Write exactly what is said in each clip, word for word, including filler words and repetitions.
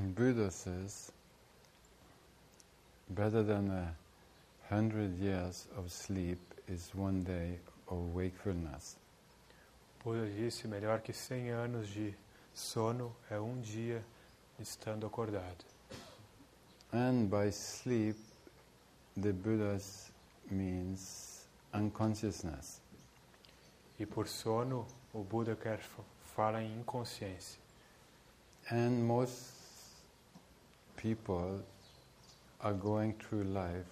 Buddha says, better than a hundred years of sleep is one day of wakefulness. Buda disse, melhor que cem anos de sono é um dia estando acordado. And by sleep, the Buddha means unconsciousness. E por sono, o Buda quer fala em inconsciência. And most people are going through life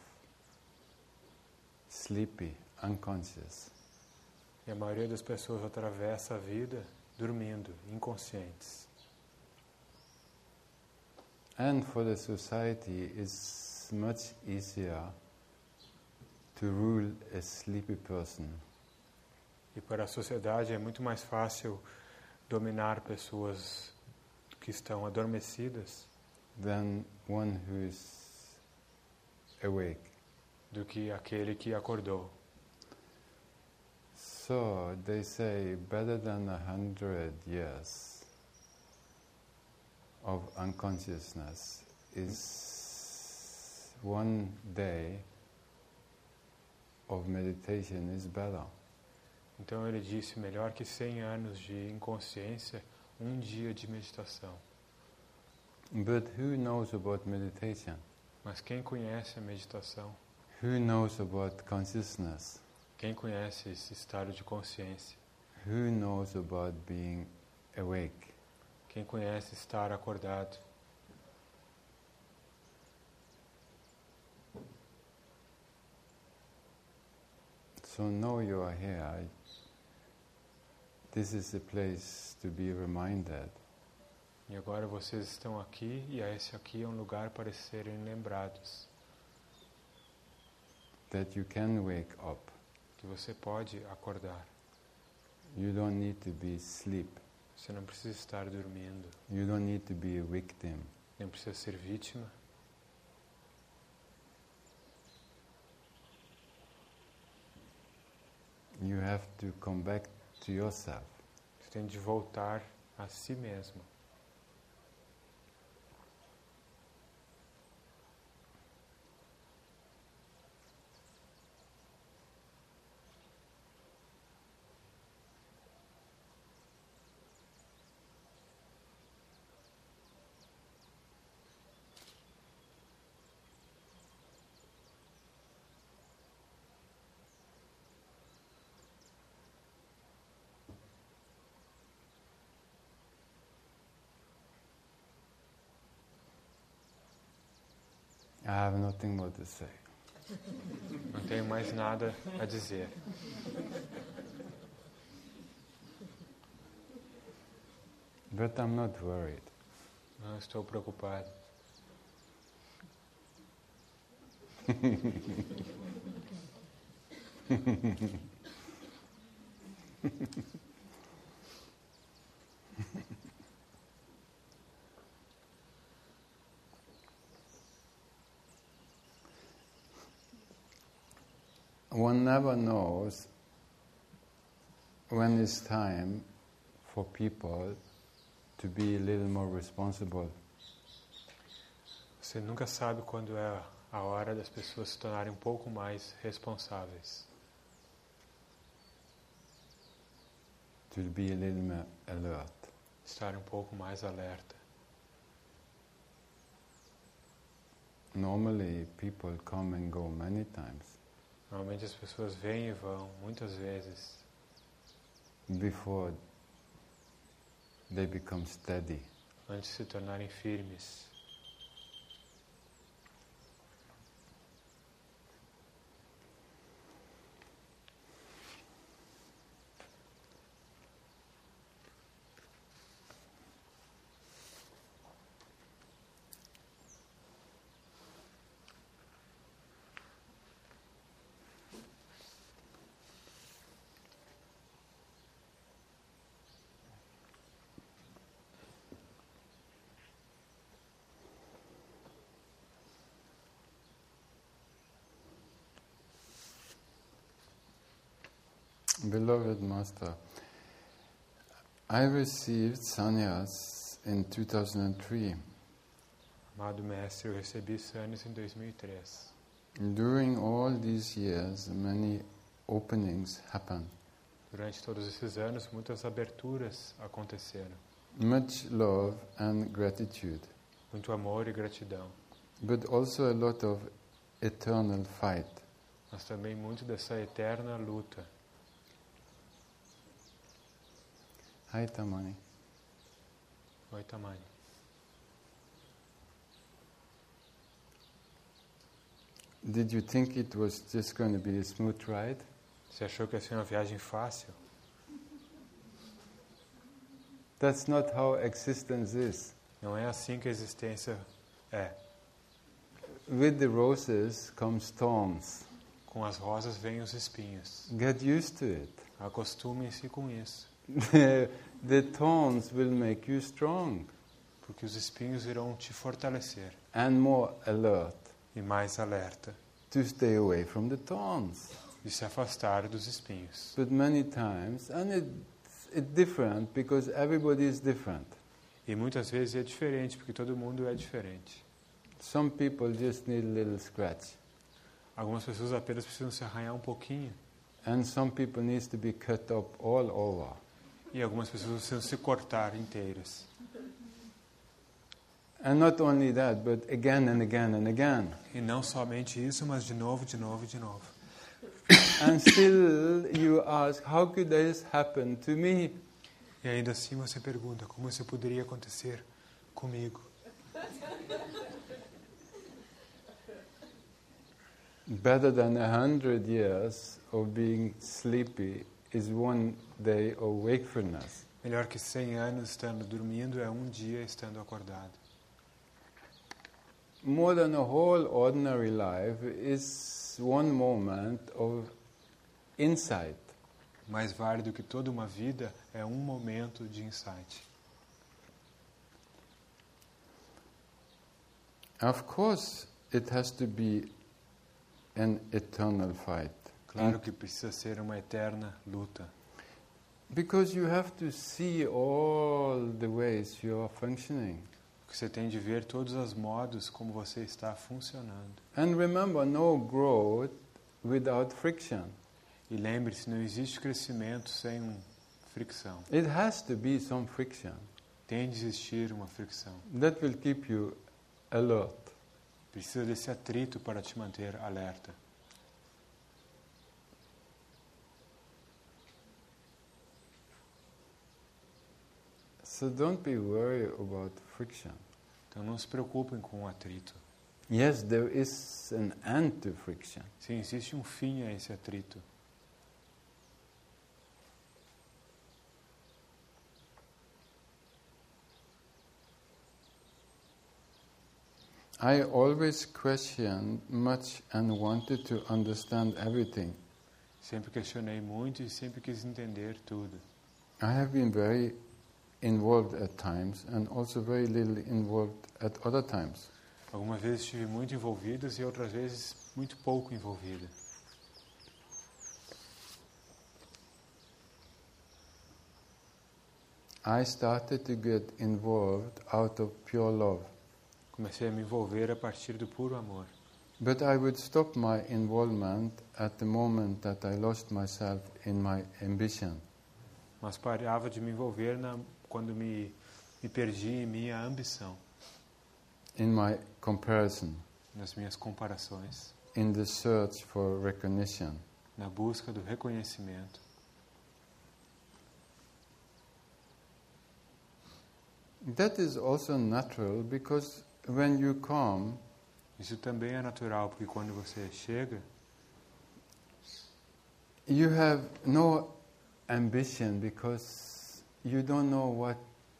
sleepy, unconscious. E a maioria das pessoas atravessa a vida dormindo, inconscientes. And for the society, it's much easier to rule a sleepy person. E para a sociedade é muito mais fácil dominar pessoas que estão adormecidas than one who is awake. Do que aquele que acordou. So they say better than a hundred years of unconsciousness is one day of meditation is better. Então ele disse, melhor que cem anos de inconsciência, um dia de meditação. But who knows about meditation? Mas quem conhece a meditação? Who knows about consciousness? Quem conhece esse estado de consciência? Who knows about being awake? Quem conhece estar acordado? So now you are here. This is a place to be reminded. E agora vocês estão aqui, e esse aqui é um lugar para serem lembrados. That you can wake up. Que você pode acordar. You don't need to be asleep. Você não precisa estar dormindo. You don't need to be a victim. Nem precisa ser vítima. You have to come back to yourself. Você tem de voltar a si mesmo. I have nothing more to say. Não tenho mais nada a dizer. But I'm not worried. Não estou preocupado. One never knows when it's time for people to be a little more responsible. Você nunca sabe quando é a hora das pessoas se tornarem um pouco mais responsáveis. To be a little more alert. Estar um pouco mais alerta. Normally people come and go many times. Normalmente as pessoas vêm e vão muitas vezes. Before they become steady. Antes de se tornarem firmes. Beloved Master, I received sannyas in two thousand three Amado Mestre, eu recebi Sanis em dois mil e três. During all these years, many openings happened. Durante todos esses anos, muitas aberturas aconteceram. Much love and gratitude, Muito amor e gratidão. but also a lot of eternal fight. Mas também muito dessa eterna luta. Hi, Tamani. Oi, Tamani. Did you think it was just going to be a smooth ride? Você achou que ia ser uma viagem fácil? That's not how existence is. Não é assim que a existência é. With the roses come storms. Com as rosas vêm os espinhos. Get used to it. Acostumem-se com isso. The thorns will make you strong Porque os espinhos irão te fortalecer. and more alert E mais alerta. to stay away from the thorns. De se afastar dos espinhos. But many times, and it's, it's different because everybody is different. E muitas vezes é diferente, porque todo mundo é diferente. Some people just need a little scratch, Algumas pessoas apenas precisam se arranhar um pouquinho. and some people needs to be cut up all over. E algumas pessoas precisam se cortar inteiras. And not only that, but again and again and again. E não somente isso, mas de novo, de novo, de novo. And still you ask, how could this happen to me? E ainda assim você pergunta, como isso poderia acontecer comigo? Better than a hundred years of being sleepy is one day of wakefulness. Melhor que cem anos estando dormindo é um dia estando acordado. More than a whole ordinary life is one moment of insight. Mais válido que toda uma vida é um momento de insight. Of course, it has to be an eternal fight. Claro que precisa ser uma eterna luta. Because you have to see all the ways you are functioning. Porque você tem de ver todos os modos como você está funcionando. And remember, no growth without friction. E lembre-se, não existe crescimento sem um fricção. It has to be some friction. Tem de existir uma fricção. That will keep you alert. Precisa desse atrito para te manter alerta. So don't be worried about friction. Então não se preocupem com o atrito. Yes, there is an end to friction. Sim, existe um fim a esse atrito. I always questioned much and wanted to understand everything. Sempre questionei muito e sempre quis entender tudo. I have been very involved at times and also very little involved at other times. Algumas vezes estive muito envolvida e outras vezes muito pouco envolvida. I started to get involved out of pure love. Comecei a me envolver a partir do puro amor. But I would stop my involvement at the moment that I lost myself in my ambition. Mas parava de me envolver na, quando me, me perdi em minha ambição, In my comparison, nas minhas comparações, in the search for recognition. na busca do reconhecimento. That is also natural because when you come, Isso também é natural, porque quando você chega, you have no ambition because you don't know what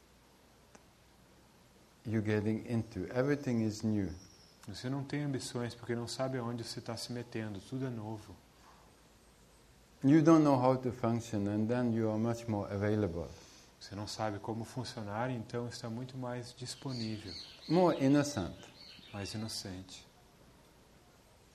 you're getting into. Everything is new. você não tem ambições, porque não sabe aonde você está se metendo, tudo é novo. You don't know how to function, and then you are much more available, Você não sabe como funcionar, então está muito mais disponível, more innocent. mais inocente.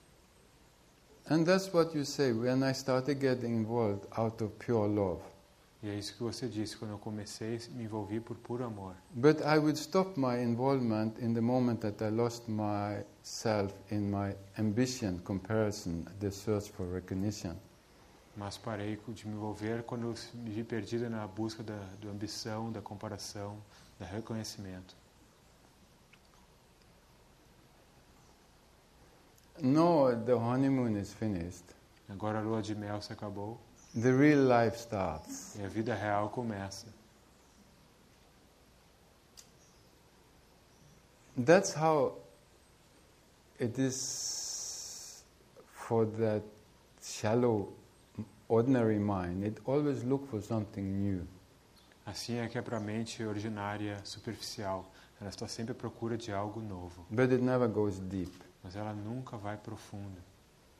And that's what you say when I started getting involved out of pure love. E é isso que você disse, quando eu comecei, me envolvi por puro amor. But I would stop my involvement in the moment that I lost myself in my ambition, comparison, the search for recognition. Mas parei de me envolver quando eu me vi perdida na busca da, da ambição, da comparação, do reconhecimento. No, the honeymoon is finished. Agora a lua de mel se acabou. The real life starts. E a vida real começa. That's how it is for that shallow, ordinary mind. It always looks for something new. Assim é que é para a mente ordinária, superficial. Ela está sempre à procura de algo novo. But it never goes deep. Mas ela nunca vai profundo.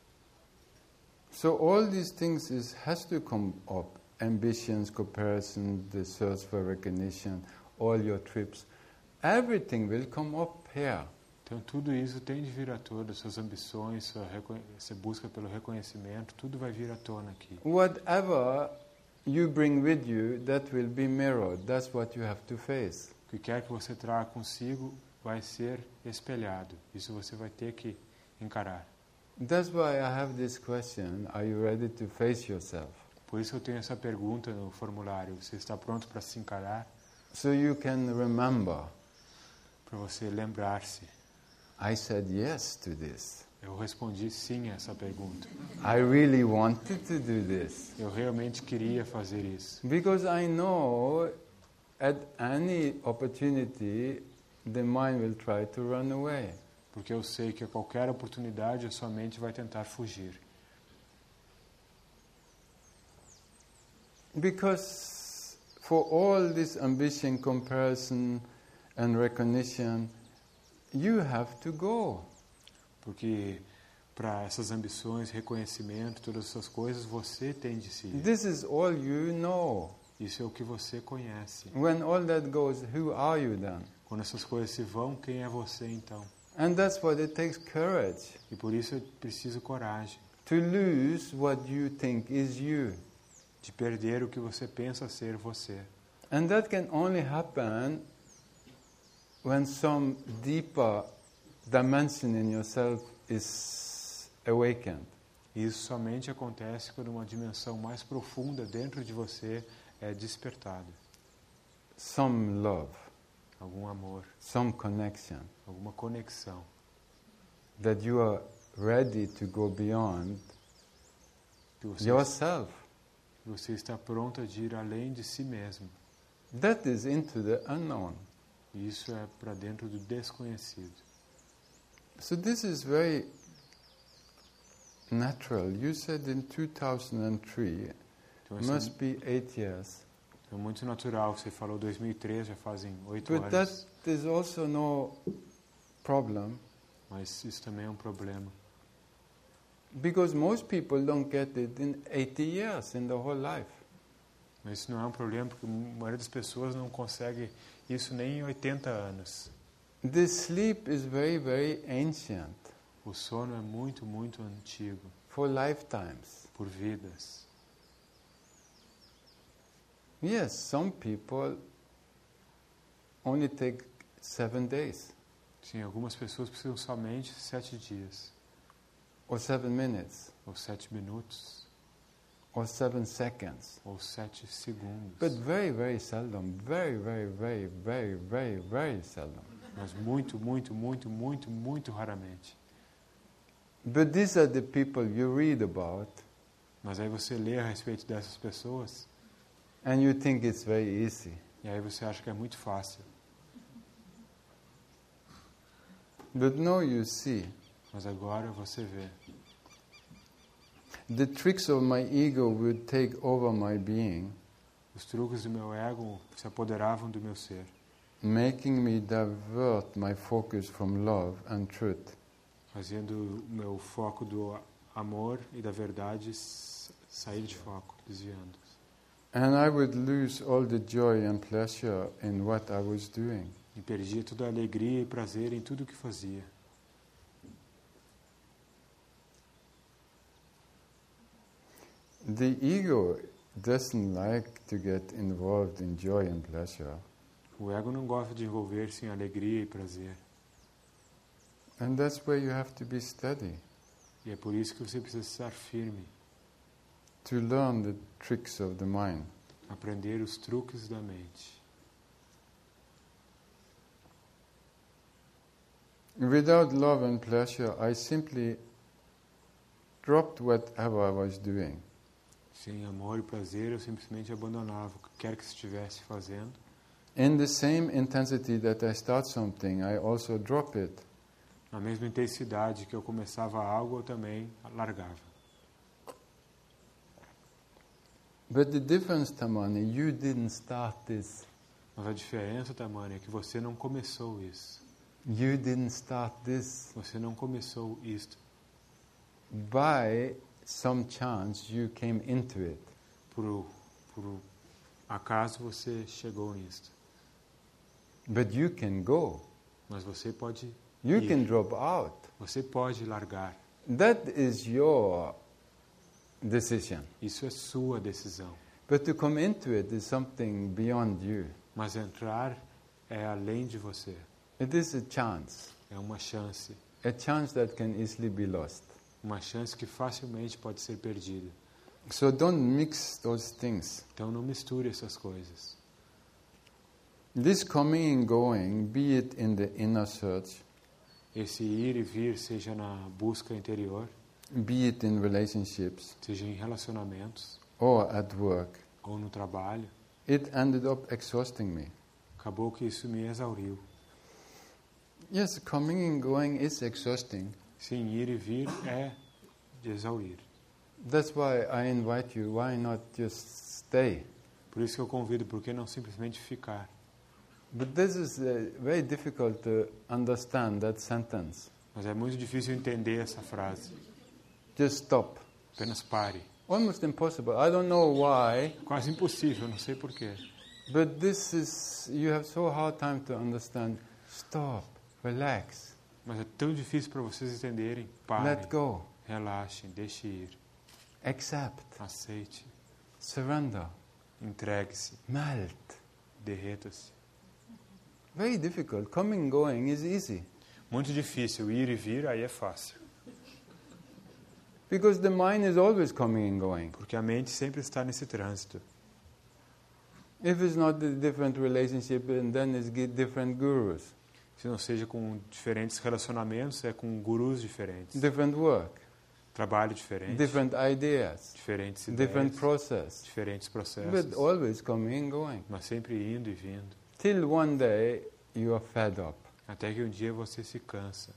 So all these things is, has to come up. Ambitions, comparison, the search for recognition, all your trips. Everything will come up here. Então tudo isso tem de vir à tona, suas ambições, sua, sua busca pelo reconhecimento, tudo vai vir à tona aqui. Whatever you bring with you, that will be mirrored. That's what you have to face. O que quer que você traga consigo vai ser espelhado. Isso você vai ter que encarar. That's why I have this question, are you ready to face yourself? Por isso eu tenho essa pergunta no formulário. Você está pronto para se encarar? So you can remember. Para você lembrar-se. I said yes to this. Eu respondi sim a essa pergunta. I really wanted to do this. Eu realmente queria fazer isso. Because I know at any opportunity the mind will try to run away. Porque eu sei que a qualquer oportunidade a sua mente vai tentar fugir. Because for all this ambition, comparison and recognition, you have to go. Porque para essas ambições, reconhecimento, todas essas coisas, você tem de se ir. This is all you know. Isso é o que você conhece. When all that goes, who are you then? Quando essas coisas se vão, quem é você então? And that's what it takes courage. E por isso é preciso coragem. To lose what you think is you. De perder o que você pensa ser você. And that can only happen when some deeper dimension in yourself is awakened. Isso somente acontece quando uma dimensão mais profunda dentro de você é despertada. Some love. Algum amor. Some connection. Alguma conexão. That you are ready to go beyond que você, yourself. Você está pronta de ir além de si mesmo. That is into the unknown. E isso é para dentro do desconhecido. So this is very natural. You said in two thousand three, então, must be eight years. É muito natural. Você falou dois mil e três, já fazem oito But anos. that is also no problem. Mas isso também é um problema. Because most people don't get it in eighty years, in the whole life. Mas isso não é um problema, porque a maioria das pessoas não consegue isso nem em oitenta anos. The sleep is very, very ancient. O sono é muito, muito antigo. For lifetimes. Por vidas. Yes, some people only take seven days. Sim, algumas pessoas precisam somente sete dias. Or seven minutes. Ou sete minutos. Or seven seconds. Ou sete segundos. But very, very seldom. Very, very, very, very, very, very seldom. Mas muito, muito, muito, muito, muito raramente. But these are the people you read about. Mas aí você lê a respeito dessas pessoas. And you think it's very easy. E aí você acha que é muito fácil. But now you see. Mas agora você vê. The tricks of my ego would take over my being. Os truques do meu ego se apoderavam do meu ser. Making me divert my focus from love and truth. Fazendo o meu foco do amor e da verdade sair de foco, desviando. And I would lose all the joy and pleasure in what I was doing. E perdia toda a alegria e prazer em tudo o que fazia. The ego doesn't like to get involved in joy and pleasure. O ego não gosta de envolver-se em alegria e prazer. And that's where you have to be steady. E é por isso que você precisa estar firme. To learn the tricks of the mind. Aprender os truques da mente. Without love and pleasure, I simply dropped whatever I was doing. Sem amor e prazer, eu simplesmente abandonava o que quer que estivesse fazendo. In the same intensity that I start something, I also drop it. Na mesma intensidade que eu começava algo, eu também largava. But the difference, Tamani, you didn't start this. Mas a diferença, Tamani, é que você não começou isso. You didn't start this. Você não começou isto. By some chance, you came into it. Por, por acaso você chegou nisto. But you can go. Mas você pode You ir. can drop out. Você pode largar. That is your decision. Isso é sua decisão. But to come into it is something beyond you. Mas entrar é além de você. It is a chance. É uma chance. A chance that can easily be lost. Uma chance que facilmente pode ser perdida. So don't mix those things. Então não misture essas coisas. This coming and going, be it in the inner search, Esse ir e vir, seja na busca interior, be it in relationships, seja em relacionamentos or at work, ou no trabalho, it ended up exhausting me. acabou que isso me exauriu. Yes, coming and going is exhausting. Sim, ir e vir é de exaurir. That's why I invite you, why not just stay? Por isso que eu convido, por que não simplesmente ficar? But this is uh, very difficult to understand, that sentence. Mas é muito difícil entender essa frase. Just stop. Apenas pare. Almost impossible. I don't know why, Quase impossível, não sei porquê. but this is, you have so hard time to understand. Stop, relax, Mas é tão difícil para vocês entenderem. Pare, let go, relaxem, deixe ir, accept, aceite, surrender, entregue-se, melt. derreta-se. Very difficult. Coming and going is easy. Muito difícil, ir e vir, aí é fácil. Because the mind is always coming and going. Porque a mente sempre está nesse trânsito. If it's not a different relationship, and then it's gi- different gurus, Se não seja com diferentes relacionamentos, é com gurus diferentes. different work, Trabalho diferente, different ideas, diferentes different ideias, process, diferentes but processos. always coming and going. Mas sempre indo e vindo. Till one day you are fed up. Até que um dia você se cansa.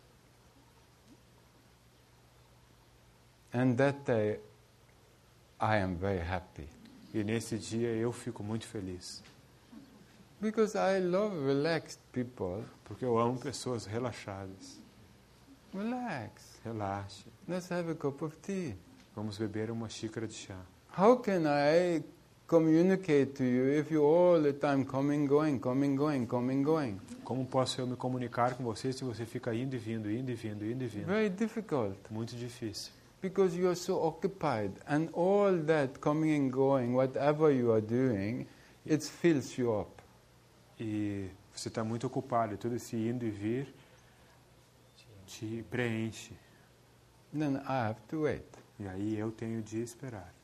And that day I am very happy. E nesse dia eu fico muito feliz. Because I love relaxed people. Porque eu amo pessoas relaxadas. Relax. Relaxe. Let's have a cup of tea. Vamos beber uma xícara de chá. How can I communicate to you if you all the time coming, going, coming, going, coming, going? Como posso eu me comunicar com você se você fica indo e vindo, indo e vindo, indo e vindo? Very difficult. Muito difícil. Because you are so occupied. And all that coming and going, whatever you are doing, it fills you up. E você está muito ocupado. E todo esse indo e vir te preenche. Then I have to wait. E aí eu tenho de esperar.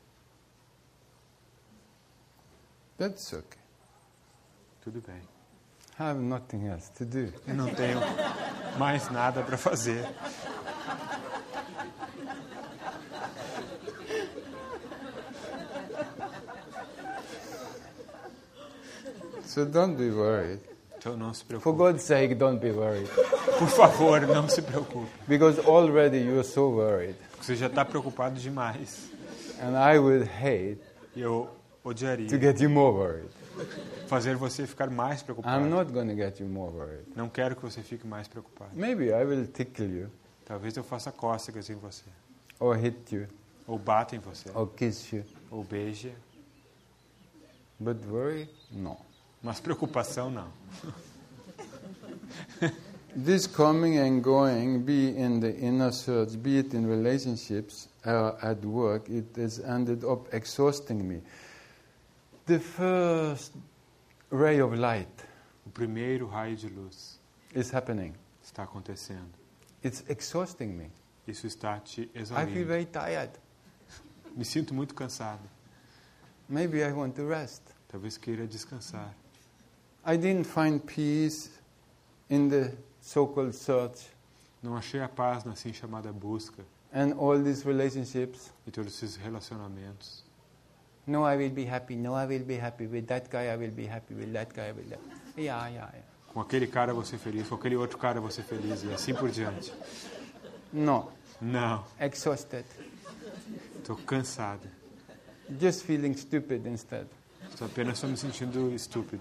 That's okay. Tudo bem. I have nothing else to do. Eu não tenho mais nada para fazer. So don't be worried. Então não se For preocupe. God's sake, don't be worried. Por favor, não se preocupe. Because already you are so worried. Porque você já está preocupado demais. And I would hate E eu odiaria to get you more worried. fazer você ficar mais preocupado. I'm not going to get you more worried. Não quero que você fique mais preocupado. Maybe I will tickle you, Talvez eu faça cócegas em você. or hit you, Ou bata em você. or kiss you. Ou beije. But worry? No. Mas preocupação, não. this coming and going, be in the inner search, be it in relationships or at work, it has ended up exhausting me. The first ray of light O primeiro raio de luz is happening. está acontecendo. It's exhausting me. Isso está te I feel exaurindo. very tired. Me sinto muito cansado. Maybe I want to rest. Talvez queira descansar. I didn't find peace in the so-called search Não achei a paz na assim chamada busca and all these relationships. e todos esses relacionamentos. No, I will be happy. No, I will be happy. With that guy, I will be happy. With that guy, I will be happy. Yeah, yeah, yeah. Com aquele cara você feliz, com aquele outro cara você feliz e assim por diante. No, Não, exhausted. estou cansado. Just feeling stupid instead. Estou apenas só me sentindo estúpido.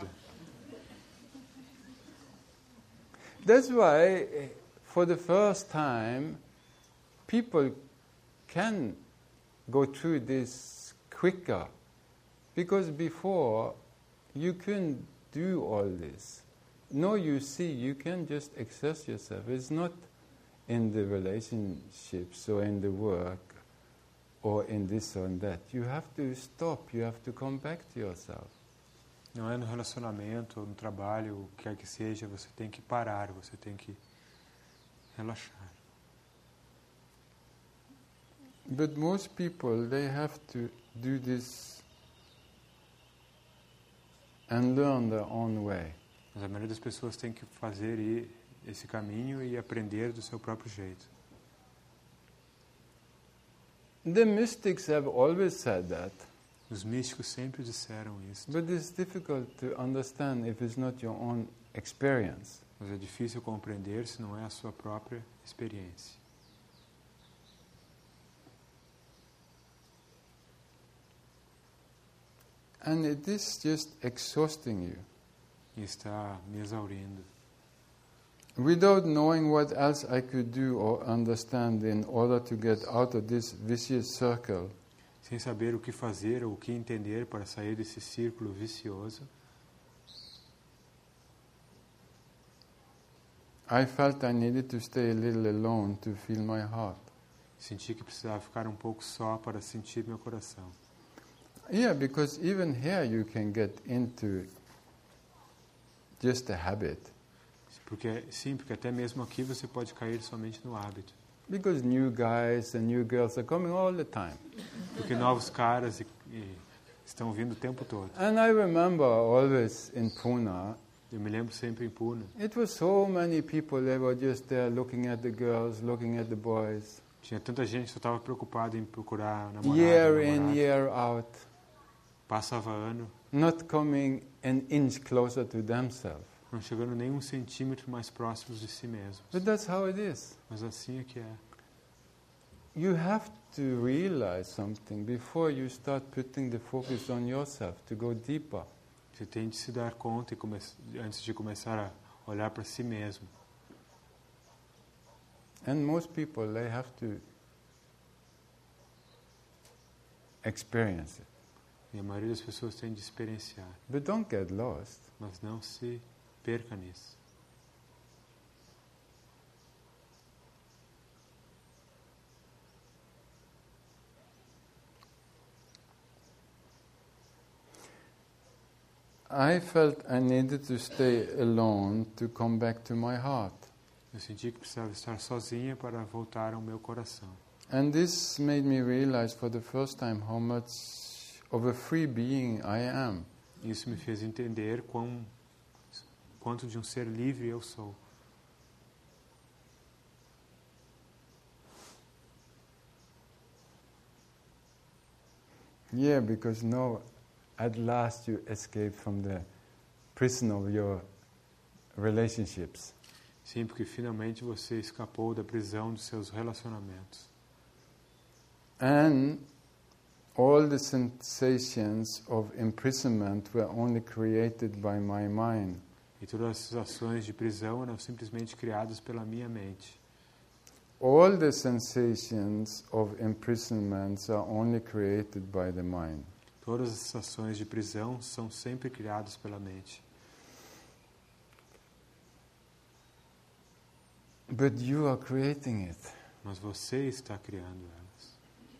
That's why, eh, for the first time, people can go through this quicker. Because before, you couldn't do all this. Now you see, you can just express yourself. It's not in the relationships or in the work or in this or in that. You have to stop. You have to come back to yourself. Não é no relacionamento, ou no trabalho, o que quer que seja, você tem que parar, você tem que relaxar. But most people, they have to do this and learn their own way. Mas a maioria das pessoas tem que fazer i- esse caminho e aprender do seu próprio jeito. The mystics have always said that, Os místicos sempre disseram isso, but it's difficult to understand if it's not your own experience. mas é difícil compreender se não é a sua própria experiência. And it is just exhausting you. E está me exaurindo. Without knowing what else I could do or understand in order to get out of this vicious circle, Sem saber o que fazer ou o que entender para sair desse círculo vicioso, I felt I needed to stay a little alone to feel my heart. senti que precisava ficar um pouco só para sentir meu coração. Yeah, because even here you can get into just a habit. Porque, sim, porque até mesmo aqui você pode cair somente no hábito. Because new guys and new girls are coming all the time. Porque novos caras e, e estão vindo o tempo todo. And I remember always in Pune, Eu me lembro sempre em Pune. it was so many people, they were just there looking at the girls, looking at the boys. Tinha tanta gente que só estava preocupada em procurar namorado, Year in, namorada. year out. Passava ano, Not coming an inch closer to themselves. não chegando nem um centímetro mais próximos de si mesmos. But that's how it is. Mas assim é que é. You have to realize something before you start putting the focus on yourself to go deeper. Você tem de se dar conta e come- antes de começar a olhar para si mesmo. And most people, they have to experience it. E a maioria das pessoas tem de experienciar. But don't get lost. Mas não se perca nisso. I felt I needed to stay alone to come back to my heart. Eu senti que precisava estar sozinha para voltar ao meu coração. And this made me realize for the first time how much of a free being I am. Isso me fez entender quão, quanto de um ser livre eu sou. Yeah, because now at last you escape from the prison of your relationships. Sim, porque finalmente você escapou da prisão dos seus relacionamentos. And all the sensations of imprisonment were only created by my mind. E todas as sensações de prisão eram simplesmente criadas pela minha mente. All the sensations of imprisonment are only created by the mind. Todas as sensações de prisão são sempre criadas pela mente. But you are creating it. Mas você está criando elas.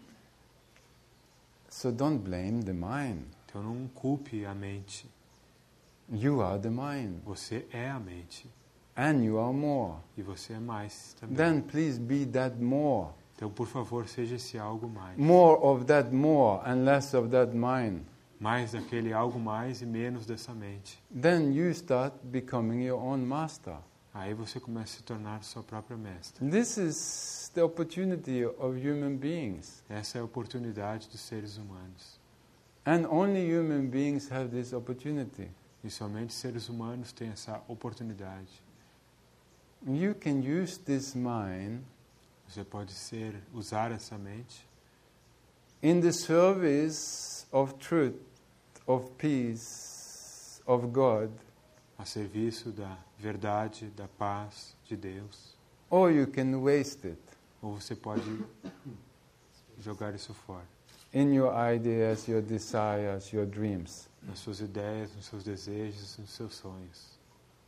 So don't blame the mind. Então não culpe a mente. You are the mind. Você é a mente. And you are more. E você é mais também. Then please be that more. Então, por favor, seja esse algo mais. More of that more and less of that mind. Mais daquele algo mais e menos dessa mente. Then you start becoming your own master. Aí você começa a se tornar sua própria mestra. This is the opportunity of human beings. Essa é a oportunidade dos seres humanos. And only human beings have this opportunity. E somente seres humanos têm essa oportunidade. You can use this mind Você pode ser, usar essa mente in the service of truth, of peace, of God, a serviço da verdade, da paz de Deus. or you can waste it Ou você pode jogar isso fora. in your ideas, your desires, your dreams. Nas suas ideias, nos seus desejos, nos seus sonhos.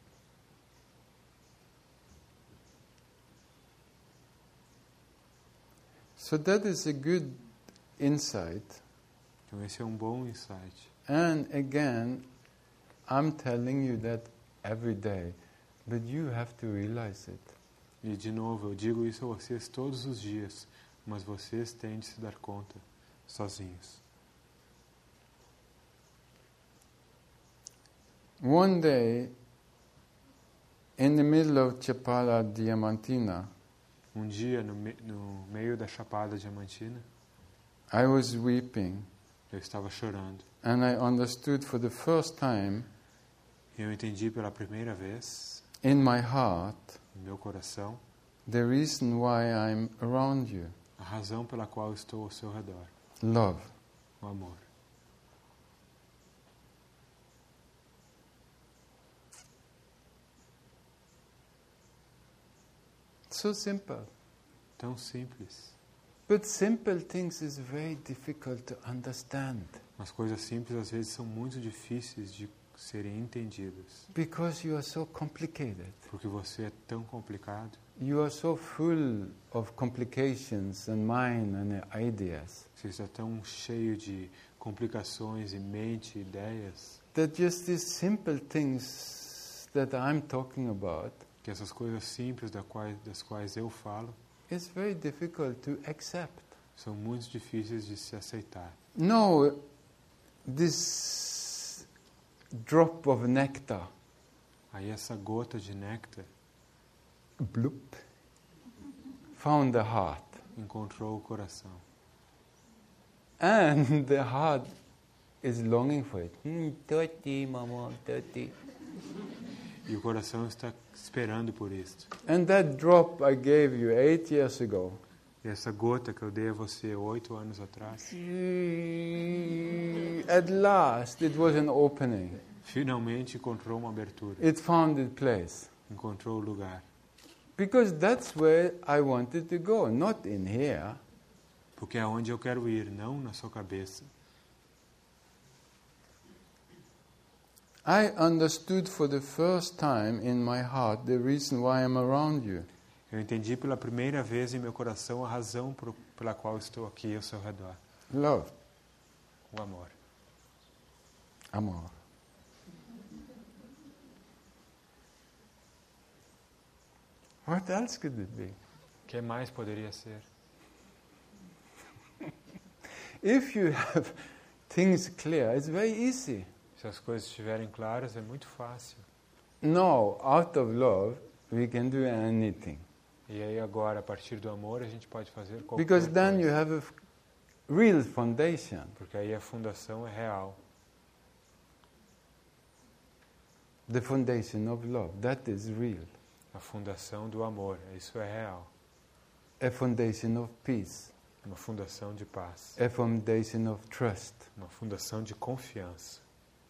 So that is a good insight. Então esse é um bom insight. And again, I'm telling you that every day, but you have to realize it. E de novo, eu digo isso a vocês todos os dias, mas vocês têm de se dar conta sozinhos. One day, in the middle of Chapala Diamantina, Um dia, no, me, no meio da Chapada Diamantina, I was weeping, eu estava chorando. and I understood for the first time E eu entendi pela primeira vez, in my heart, no meu coração, the reason why I'm around you. a razão pela qual estou ao seu redor. Love. O amor. So simple. Tão simples. But simple things is very difficult to understand As coisas simples às vezes são muito difíceis de serem entendidas. because you are so complicated. Porque você é tão complicado. You are so full of complications and mind and ideas Você está tão cheio de complicações e mente, ideias, that just these simple things that I'm talking about que essas coisas simples das quais, das quais eu falo is very difficult to accept. são muito difíceis de se aceitar. No, this drop of nectar, Aí essa gota de néctar bloop, found the heart. encontrou o coração. And the heart is longing for it. Mm, dirty, mama, dirty. E o coração está esperando por isso. And that drop I gave you eight years ago, E essa gota que eu dei a você oito anos atrás, at last it was an opening. finalmente encontrou uma abertura. It found its place. Encontrou o lugar. Because that's where I wanted to go, not in here. Porque é onde eu quero ir, não na sua cabeça. I understood for the first time in my heart the reason why I'm around you. Eu entendi pela primeira vez em meu coração a razão por, pela qual estou aqui ao seu redor. Love. O amor. Amor. What else could it be? O que mais poderia ser? If you have things clear, it's very easy. Se as coisas estiverem claras, é muito fácil. No, out of love, we can do anything. E aí agora, a partir do amor, a gente pode fazer qualquer Because then coisa. you have a f- real foundation. Porque aí a fundação é real. The foundation of love, that is real. A fundação do amor, isso é real. A foundation of peace. Uma fundação de paz. A foundation of trust. Uma fundação de confiança.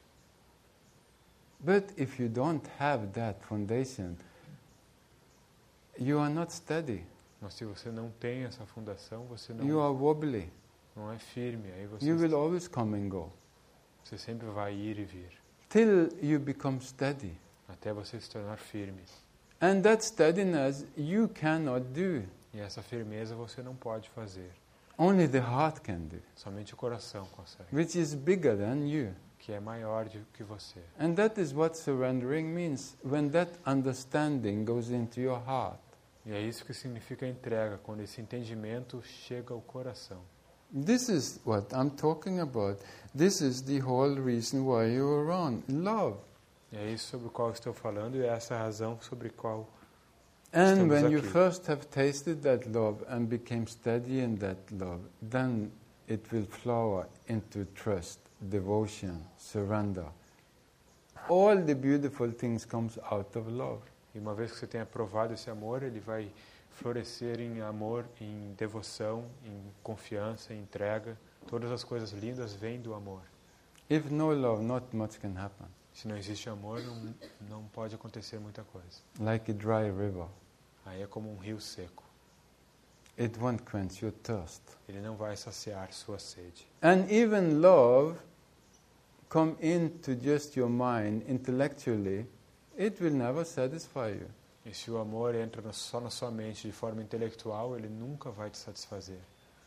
But if you don't have that foundation, you are not steady. Mas se você não tem essa fundação, você You não, are wobbly. não é firme. Aí você, You will always come and go. você sempre vai ir e vir. Till you become steady. Até você se tornar firme. And that steadiness you cannot do. E essa firmeza você não pode fazer. Only the heart can do, Somente o coração consegue, which is bigger than you. que é maior do que você. And that is what surrendering means, when that understanding goes into your heart. E é isso que significa a entrega, quando esse entendimento chega ao coração. This is what I'm talking about. This is the whole reason why you're around. Love. E é isso sobre o qual estou falando e é essa a razão sobre a qual And estamos when you aqui. first have tasted that love and became steady in that love, then it will flower into trust, devotion, surrender. All the beautiful things comes out of love. E uma vez que você tenha provado esse amor, ele vai florescer em amor, em devoção, em confiança, em entrega. Todas as coisas lindas vêm do amor. If no love, not much can happen. Se não existe amor, não, não pode acontecer muita coisa. Like a dry river. Aí é como um rio seco. It won't quench your thirst. Ele não vai saciar sua sede. And even love come into just your mind intellectually, it will never satisfy you. E se o amor entra no, só na sua mente de forma intelectual, ele nunca vai te satisfazer.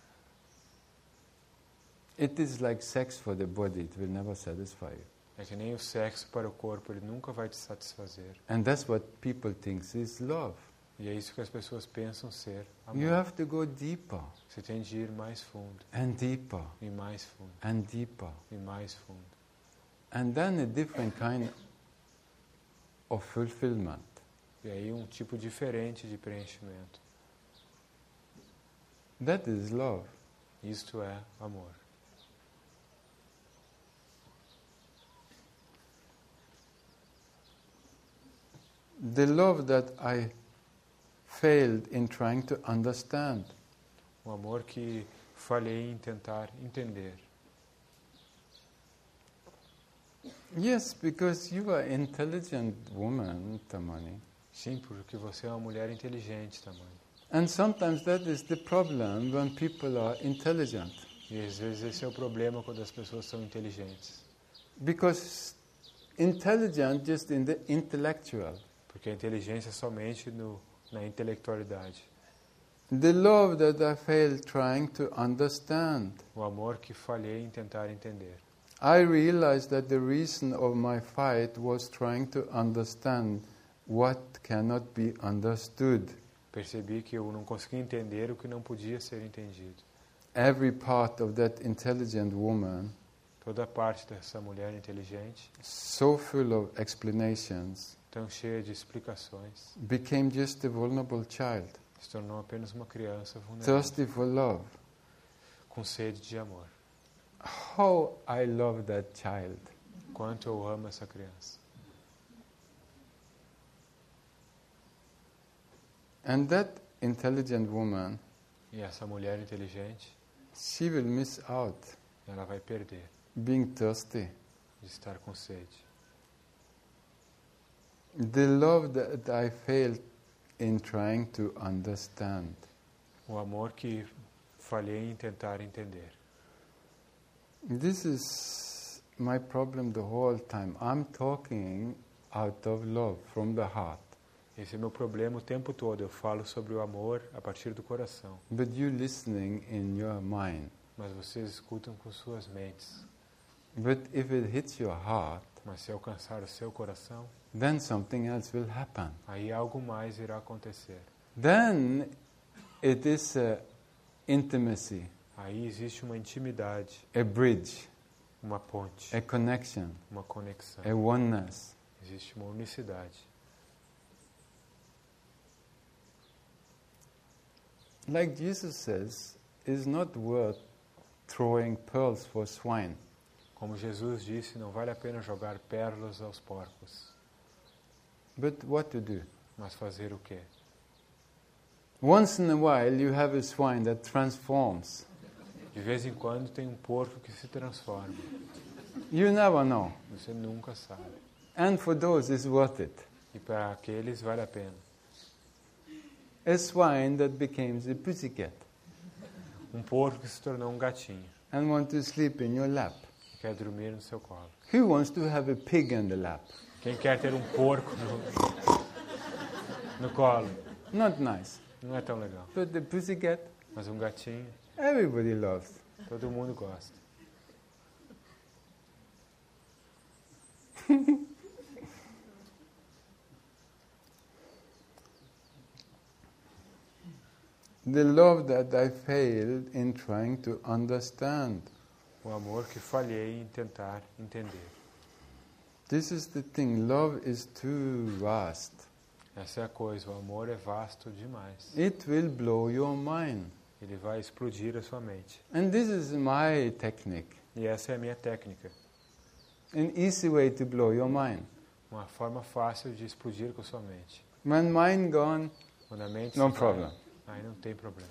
It is like sex for the body, it will never satisfy you. É que nem o sexo para o corpo, ele nunca vai te satisfazer. And that's what people think is love. E é isso que as pessoas pensam ser amor. You have to go deeper Você tem de ir mais fundo, and deeper e mais fundo, and deeper. e mais fundo. And then a different kind of fulfillment. E aí um tipo diferente de preenchimento. That is love. Isto é amor. The love that I failed in trying to understand. O amor que falhei em tentar entender. Yes, because you are an intelligent woman, Tamani. Sim, porque você é uma mulher inteligente, Tamani. And sometimes that is the problem when people are intelligent. E às vezes esse é o problema quando as pessoas são inteligentes. Because intelligent just in the intellectual. Porque a inteligência é somente no, na intelectualidade. The love that I failed trying to understand. O amor que falhei em tentar entender. I realized that the reason of my fight was trying to understand what cannot be understood. Percebi que eu não conseguia entender o que não podia ser entendido. Every part of that intelligent woman, Toda parte dessa mulher inteligente, so full of explanations, tão cheia de explicações, became just a vulnerable child, se tornou apenas uma criança vulnerável, thirsty for love. com sede de amor. How I love that child. Quanto eu amo essa criança. And that intelligent woman, E essa mulher inteligente, she will miss out ela vai perder being thirsty. de estar com sede. The love that I failed in trying to understand. O amor que falhei em tentar entender. This is my problem the whole time. I'm talking out of love, from the heart. Esse é meu problema o tempo todo. Eu falo sobre o amor a partir do coração. But you listening in your mind. Mas vocês escutam com suas mentes. But if it hits your heart, Mas se alcançar o seu coração, then something else will happen. aí algo mais irá acontecer. Then it is a intimacy, Aí existe uma intimidade, a bridge, uma ponte, a connection, uma conexão. a oneness. Existe uma unicidade. Like Jesus says, it's not worth throwing pearls for swine. Como Jesus disse, não vale a pena jogar pérolas aos porcos. But what to do? Mas fazer o quê? Once in a while you have a swine that transforms. De vez em quando tem um porco que se transforma. You never know. Você nunca sabe. And for those it's worth it. E para aqueles vale a pena. A swine that becomes a pussycat Um porco que se tornou um gatinho. and want to sleep in your lap. Que quer dormir no seu colo. Who wants to have a pig in the lap? Quem quer ter um porco no... No colo. Not nice. Não é tão legal. But the pussycat, Mas um gatinho, everybody loves. todo mundo gosta. The love that I failed in trying to understand. O amor que falhei em tentar entender. This is the thing, love is too vast. Essa é a coisa, o amor é vasto demais. It will blow your mind. Ele vai explodir a sua mente. And this is my technique. E essa é a minha técnica. An easy way to blow your mind. Uma forma fácil de explodir com a sua mente. When mind gone, Quando a mente no se problem. vai, aí não tem problema.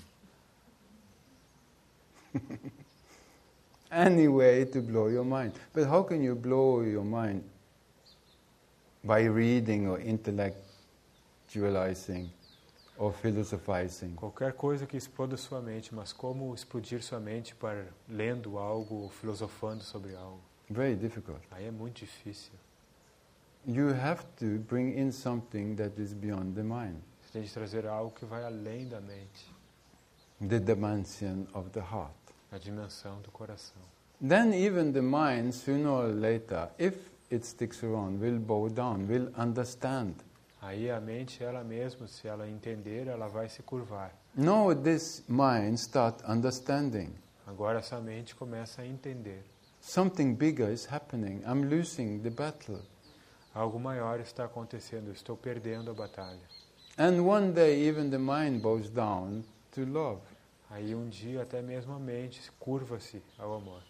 Any way to blow your mind. But how can you blow your mind? By reading or intellectualizing or philosophizing. Qualquer coisa que exploda sua mente, mas como explodir sua mente para lendo algo ou filosofando sobre algo? Very difficult. Aí é muito difícil. You have to bring in something that is beyond the mind. Você tem de trazer algo que vai além da mente, The dimension of the heart. a dimensão do coração. Then even the mind, sooner or later, if it sticks around, will bow down, will understand. Aí a mente, ela mesma, se ela entender, ela vai se curvar. Now this mind start understanding. Agora essa mente começa a entender. Something bigger is happening. I'm losing the battle. Algo maior está acontecendo, eu estou perdendo a batalha. And one day even the mind bows down to love. Aí um dia até mesmo a mente curva-se ao amor.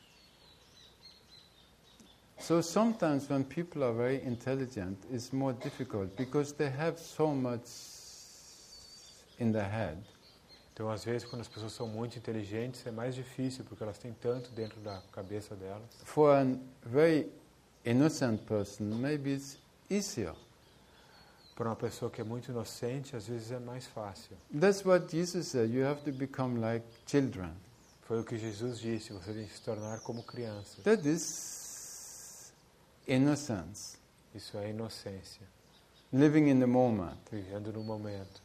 So sometimes when people are very intelligent, it's more difficult because they have so much in their head. Então, às vezes, quando as pessoas são muito inteligentes, é mais difícil, porque elas têm tanto dentro da cabeça delas. For a very innocent person, maybe it's easier. Para uma pessoa que é muito inocente, às vezes é mais fácil. That's what Jesus said. You have to become like children. Foi o que Jesus disse, você tem que se tornar como criança. That is innocence. Isso é inocência, Living in the moment. vivendo no momento.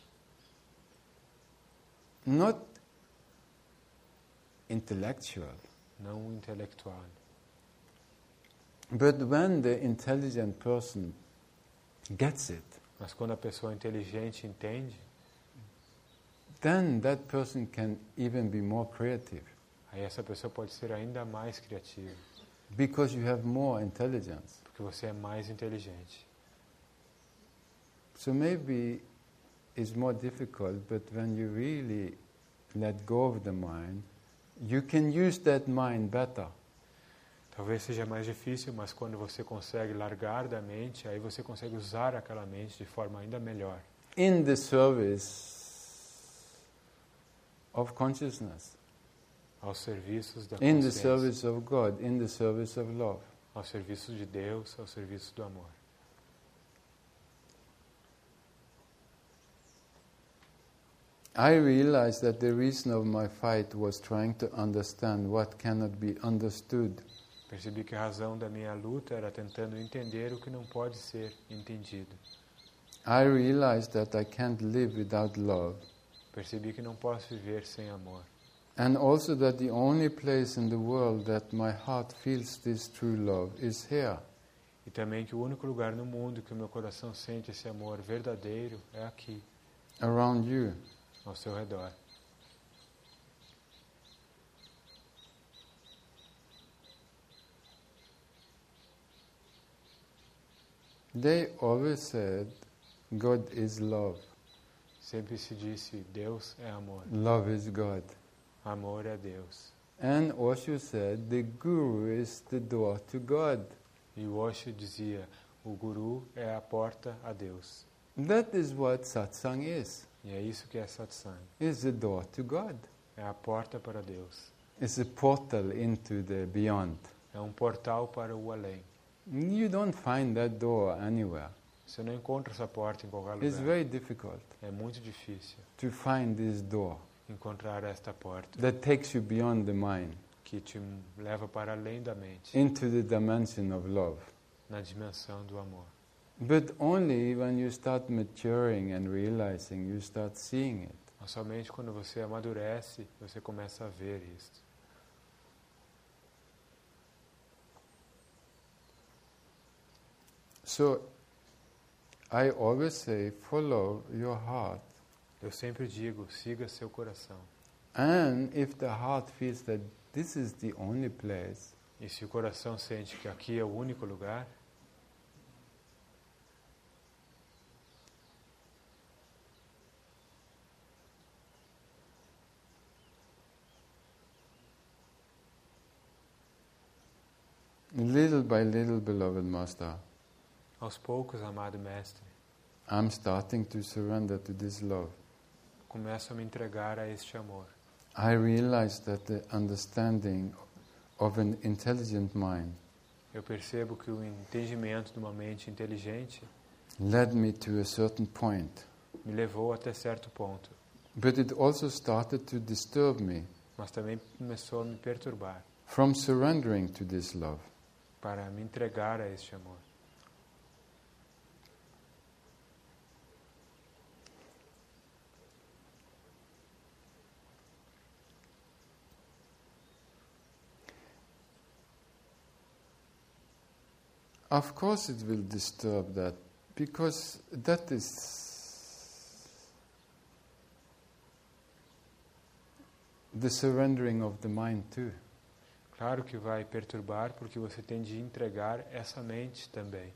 Not intellectual. Não intelectual. But when the intelligent person gets it, Mas quando a pessoa inteligente entende, then that person can even be more creative aí essa pessoa pode ser ainda mais criativa, because you have more intelligence. porque você é mais inteligente. So maybe it's more difficult, but when you really let go of the mind, you can use that mind better. Talvez seja mais difícil, mas quando você consegue largar da mente, aí você consegue usar aquela mente de forma ainda melhor. In the service of consciousness, Aos serviços da in the consciência, service of God, in the service of love. ao serviço de Deus, ao serviço do amor. I realized that the reason of my fight was trying to understand what cannot be understood. Percebi que a razão da minha luta era tentando entender o que não pode ser entendido. I realized that I can't live without love, Percebi que não posso viver sem amor. and also that the only place in the world that my heart feels this true love is here. E também que o único lugar no mundo que o meu coração sente esse amor verdadeiro é aqui, Around you. ao seu redor. They always said, God is love. Sempre se disse, Deus é amor. Love is God. Amor é Deus. And Osho said, the Guru is the door to God. E o Osho dizia, o Guru é a porta a Deus. That is what satsang is. E é isso que é satsang. It's the door to God. É a porta para Deus. It's a portal into the beyond. É um portal para o além. You don't find that door anywhere. Você não encontra essa porta em qualquer It's lugar. very difficult É muito difícil to find this door encontrar esta porta that takes you beyond the mind que te leva para além da mente, into the dimension of love. na dimensão do amor. But only when you start maturing and realizing, you start seeing it. Mas somente quando você amadurece, você começa a ver isso. So, I always say, follow your heart. Eu sempre digo, siga seu coração. And if the heart feels that this is the only place, E se o coração sente que aqui é o único lugar, little by little, beloved Master, aos poucos, amado Mestre, I'm starting to surrender to this love. começo a me entregar a este amor. I realize that the understanding of an intelligent mind Eu percebo que o entendimento de uma mente inteligente led me to a certain point. me levou até certo ponto, But it also started to disturb me mas também começou a me perturbar from surrendering to this love. para me entregar a este amor. Of course it will disturb that, because that is the surrendering of the mind too. Claro que vai perturbar, porque você tem de entregar essa mente também.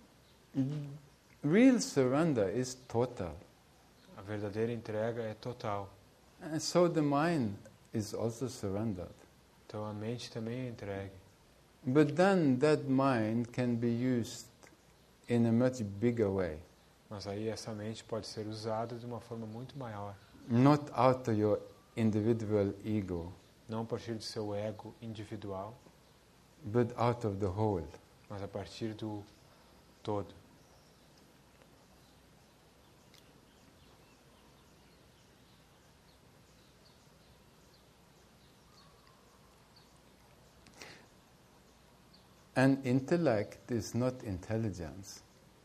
Real surrender is total. A verdadeira entrega é total. And so the mind is also surrendered. Então a mente também é entregue. But then that mind can be used in a much bigger way. Mas aí essa mente pode ser usada de uma forma muito maior. Not out of your individual ego, Não a partir do seu ego individual, but out of the whole. mas a partir do todo. And intellect is not intelligence.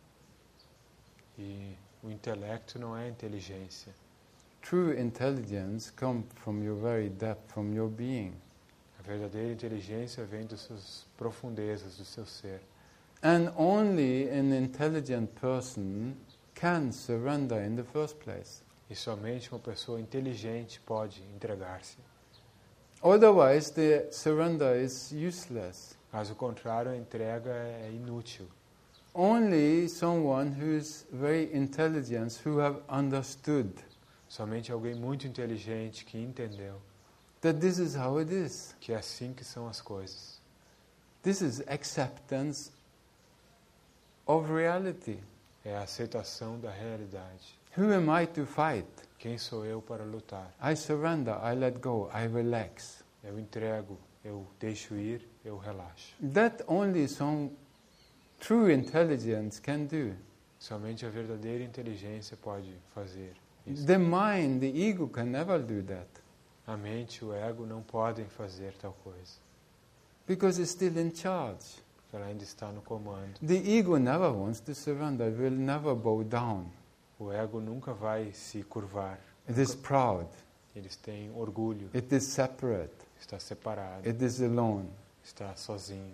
E o intelecto não é inteligência. True intelligence comes from your very depth, from your being. A verdadeira inteligência vem das suas profundezas, do seu ser. And only an intelligent person can surrender in the first place. E somente uma pessoa inteligente pode entregar-se. Otherwise, the surrender is useless. Caso contrário, a entrega é inútil. Only someone who is very intelligent, who have understood Somente alguém muito inteligente que entendeu that this is how it is. que é assim que são as coisas. This is acceptance of reality. É a aceitação da realidade. Who am I to fight? Quem sou eu para lutar? I surrender, I let go, I relax. Eu entrego, eu deixo ir, eu relaxo. That only some true intelligence can do. Somente a verdadeira inteligência pode fazer isso. The mind, the ego can never do that. A mente e o ego não podem fazer tal coisa, Because it's still in charge. porque ela ainda está no comando. The ego never wants to surrender, will never bow down. O ego nunca vai se curvar. It is proud. Eles têm orgulho, It is separate. está separado, It is alone. está sozinho.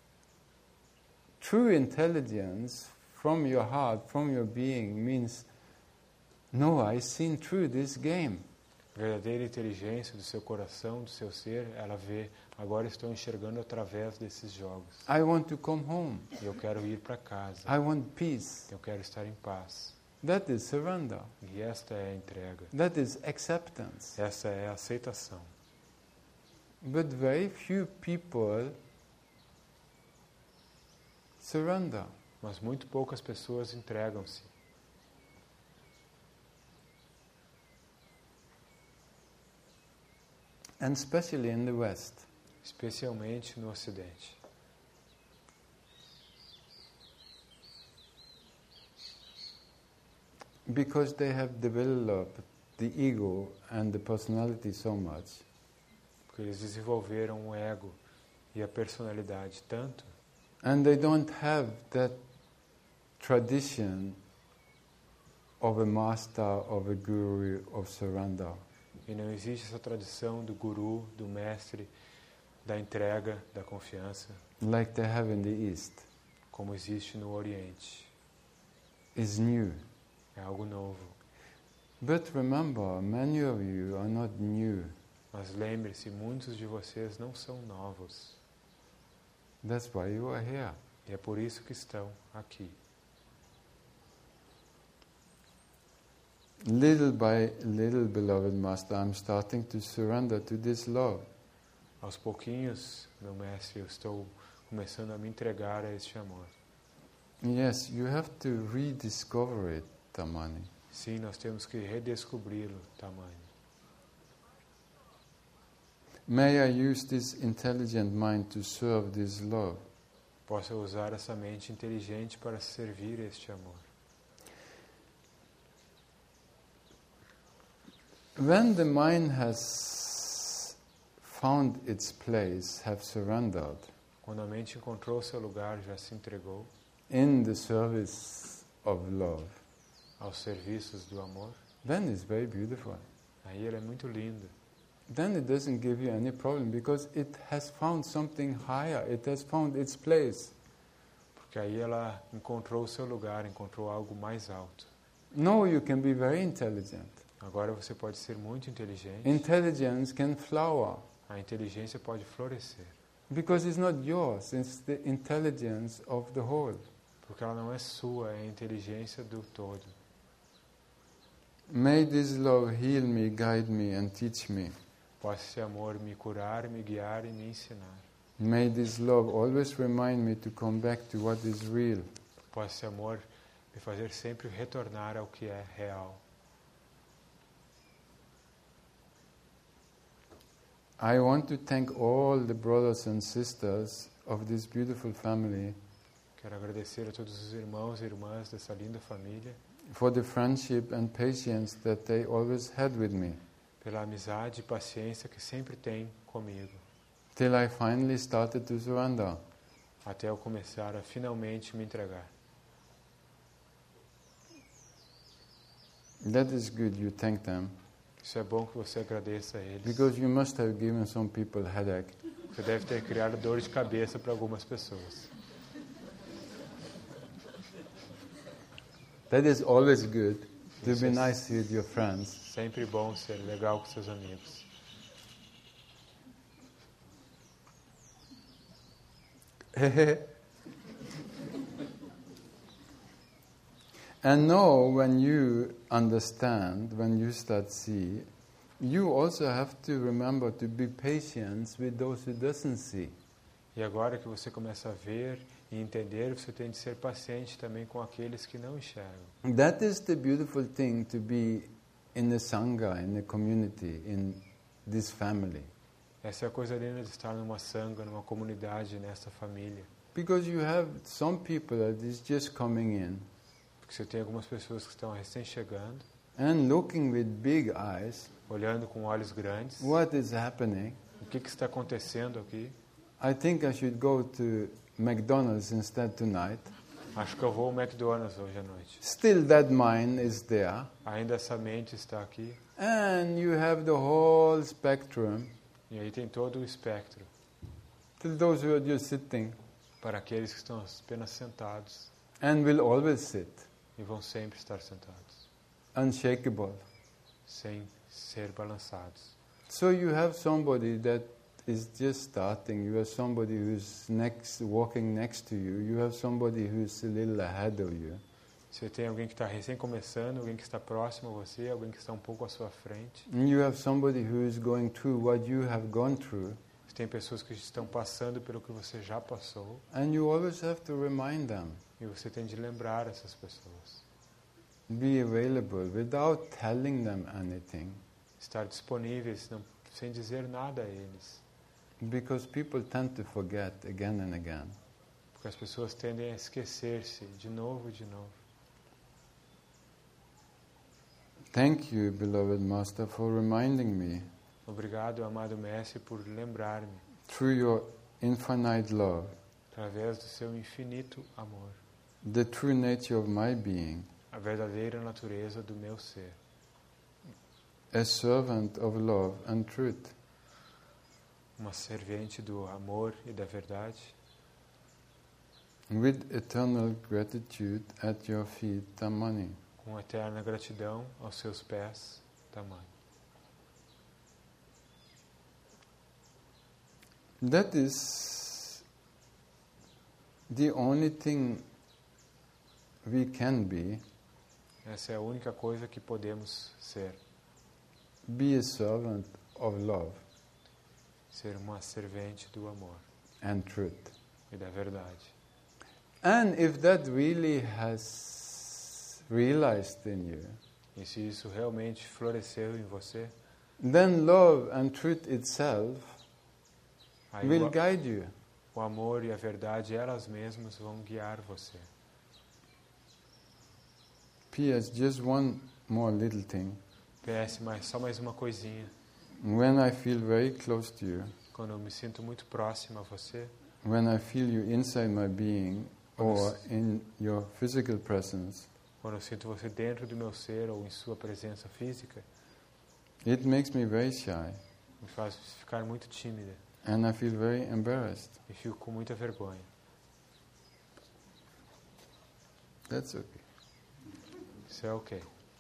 True intelligence from your heart, from your being, means, no, I've seen through this game. A verdadeira inteligência do seu coração, do seu ser, ela vê, agora estou enxergando através desses jogos. I want to come home. E eu quero ir para casa. I want peace. Eu quero estar em paz. That is surrender. E esta é a entrega. That is acceptance. Essa é a aceitação. But very few people surrender. Mas muito poucas pessoas entregam-se. And especially in the West. Especialmente no Ocidente. Because they have developed the ego and the personality so much, Porque eles desenvolveram o ego e a personalidade tanto, and they don't have that tradition of a master, of a guru, of surrender. E não existe essa tradição do guru, do mestre, da entrega, da confiança, like they have in the East. como existe no Oriente. Is new. É algo novo. But remember, many of you are not new. Mas lembre-se, muitos de vocês não são novos. That's why you are here. E é por isso que estão aqui. Little by little, beloved Master, I'm starting to surrender to this love. Aos pouquinhos, meu mestre, eu estou começando a me entregar a este amor. Yes, you have to rediscover it, Tamani. Sim, nós temos que redescobri-lo, tamanho. May I use this intelligent mind to serve this love? Posso usar essa mente inteligente para servir este amor. When the mind has found its place, have surrendered Quando a mente encontrou seu lugar, já se entregou in the service of love, aos serviços do amor, then it's very beautiful. aí ela é muito linda. Then it doesn't give you any problem because it has found something higher, it has found its place. Porque aí ela encontrou o seu lugar, encontrou algo mais alto. No, you can be very intelligent. Agora você pode ser muito inteligente. Intelligence can flower A inteligência pode florescer. because it's not yours, it's the intelligence of the whole. Porque ela não é sua, é a inteligência do todo. May this love heal me, guide me and teach me. Possa esse amor me curar, me guiar e me ensinar. May this love always remind me to come back to what is real. Possa esse amor me fazer sempre retornar ao que é real. I want to thank all the brothers and sisters of this beautiful family Quero agradecer a todos os irmãos e irmãs dessa linda família for the friendship and patience that they always had with me, pela amizade e paciência que sempre tem comigo, till I finally started to surrender. até eu começar a finalmente me entregar. That is good, you thank them, Isso é bom que você agradeça a eles. because you must have given some people headache. Você deve ter criado dor de cabeça para algumas pessoas. That is always good, to Isso be é nice with your friends. sempre bom ser legal com seus amigos. And know when you understand, when you start see, you also have to remember to be patient with those who doesn't see. E agora que você começa a ver e entender, você tem de ser paciente também com aqueles que não enxergam. That is the beautiful thing to be in the Sangha, in the community, in this family. Essa é a coisa linda de estar numa sangha, numa comunidade, nessa família. Because you have some people that is just coming in Porque você tem algumas pessoas que estão recém chegando, and looking with big eyes, olhando com olhos grandes. what is happening? O que, que está acontecendo aqui? I think I should go to McDonald's instead tonight. Acho que eu vou ao McDonald's hoje à noite. Still that mind is there. Ainda essa mente está aqui. And you have the whole spectrum. E aí tem todo o espectro Till those who are just sitting para aqueles que estão apenas sentados and will always sit, e vão sempre estar sentados, unshakable. sem ser balançados. So you have somebody that is just starting. You have somebody who's next, walking next to you. You have somebody who's a little ahead of you. Você tem alguém que está recém começando, alguém que está próximo a você, alguém que está um pouco à sua frente. And you have somebody who is going through what you have gone through. Você tem pessoas que estão passando pelo que você já passou. And you always have to remind them. E você tem de lembrar essas pessoas. Be available without telling them anything. Estar disponíveis, não, sem dizer nada a eles. Because people tend to forget again and again. Porque as pessoas tendem a esquecer-se de novo e de novo. Thank you, beloved Master, for reminding me, Obrigado, amado Mestre, por lembrar-me, through your infinite love, através do seu infinito amor, the true nature of my being, a verdadeira natureza do meu ser, a servant of love and truth. uma servente do amor e da verdade, With eternal gratitude at your feet, Tamani. com eterna gratidão aos seus pés, tamanho. That is the only thing we can be, Essa é a única coisa que podemos ser, be a servant of love ser uma servente do amor and truth. e da verdade. And if that really has realized in you, E se isso realmente floresceu em você, then love and truth itself aí will o, guide you. o amor e a verdade, elas mesmas vão guiar você. P S. Just one more little thing. P S, mas só mais uma coisinha. When I feel very close to you, Quando eu me sinto muito próximo a você, when I feel you inside my being or in your physical presence, quando eu sinto você dentro do meu ser ou em sua presença física, it makes me very shy me faz ficar muito tímida and I feel very embarrassed. e fico com muita vergonha. That's okay. Isso é ok.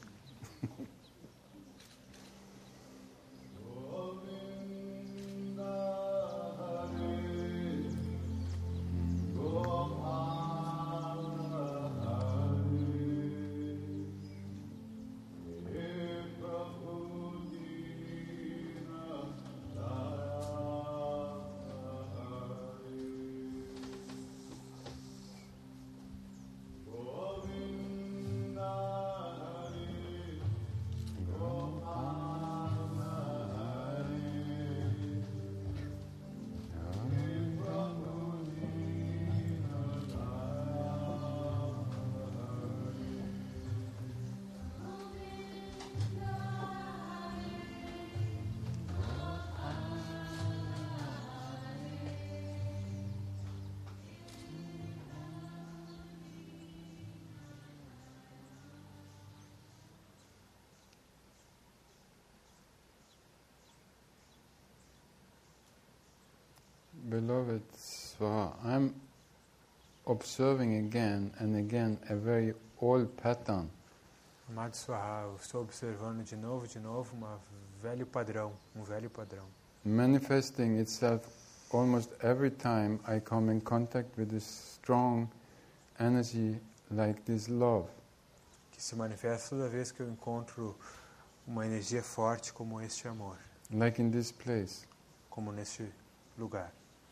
Beloved Swaha, I'm observing again and again a very old pattern. Amado Swaha, eu estou observando de novo, de novo, um velho padrão, um velho padrão, manifesting itself almost every time I come in contact with this strong energy like this love. que se manifesta toda vez que eu encontro uma energia forte como este amor, Like in this place, como neste lugar.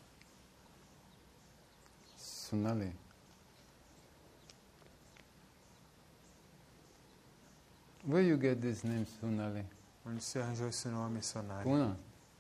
Sonali. Where you get this name, Sonali? Onde você arranjou esse nome, Sonali? Pune.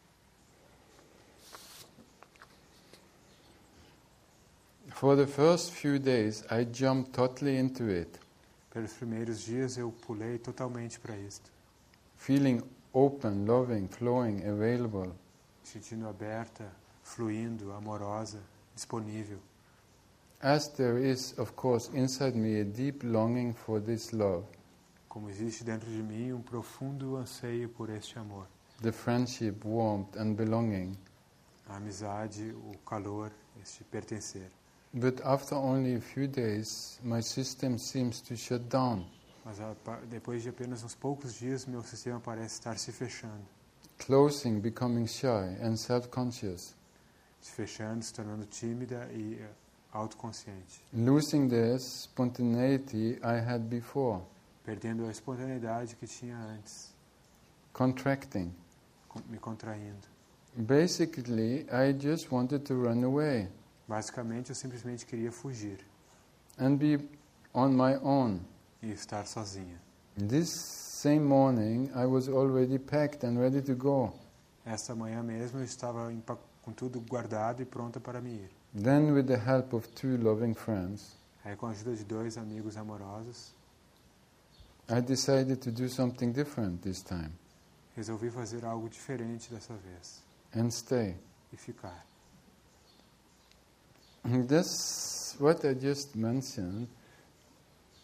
For the first few days, I jumped totally into it, Pelos primeiros dias eu pulei totalmente para isto, feeling open, loving, flowing, available. sentindo aberta, fluindo, amorosa, disponível. As there is, of course, inside me a deep longing for this love, Como existe dentro de mim um profundo anseio por este amor. the friendship, warmth, and belonging. A amizade, o calor, este pertencer. But after only a few days, my system seems to shut down, Mas a, pa- depois de apenas uns poucos dias, meu sistema parece estar se fechando. closing, becoming shy and self-conscious, Se fechando, se tornando tímida e eh, autoconsciente. losing the spontaneity I had before, Perdendo a espontaneidade que tinha antes. contracting. com- Me contraindo. Basically, I just wanted to run away Basicamente, eu simplesmente queria fugir and be on my own. e estar sozinha. This same morning, I was already packed and ready to go. Esta manhã mesmo, eu estava empa- com tudo guardado e pronta para me ir. Then, with the help of two loving friends, Aí, com a ajuda de dois amigos amorosos, I decided to do something different this time resolvi fazer algo diferente dessa vez and stay. e ficar. This, what I just mentioned,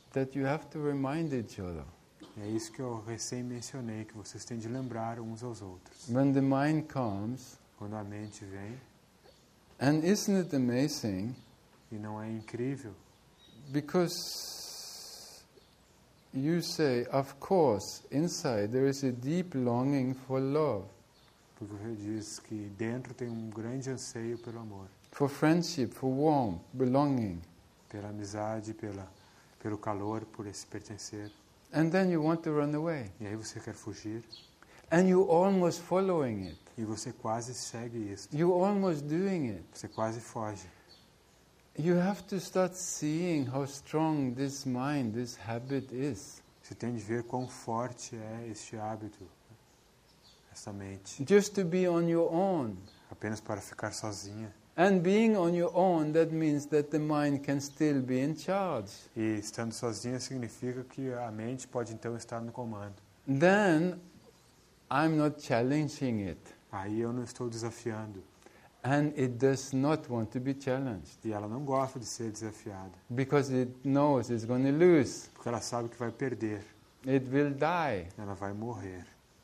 that you have to remind each other. É isso que eu recém mencionei, que vocês têm de lembrar uns aos outros. When the mind comes, Quando a mente vem, and isn't it amazing? e não é incrível, Because you say, of course, inside there is a deep longing for love, porque você diz que dentro tem um grande anseio pelo amor, for friendship, for warmth, belonging. pela amizade, pela, pelo calor, por esse pertencer. And then you want to run away. E aí você quer fugir, And you almost following it. e você quase segue isso, You almost doing it. você quase foge. You have to start seeing how strong this mind, this habit is. Você tem de ver quão forte é este hábito, essa mente, Just to be on your own. apenas para ficar sozinha. And being on your own, that means that the mind can still be in charge. E estando sozinha significa que a mente pode então estar no comando. Then I'm not challenging it. Aí eu não estou desafiando. And it does not want to be challenged. E ela não gosta de ser desafiada, Because it knows it's going to lose. porque ela sabe que vai perder, It will die. ela vai morrer.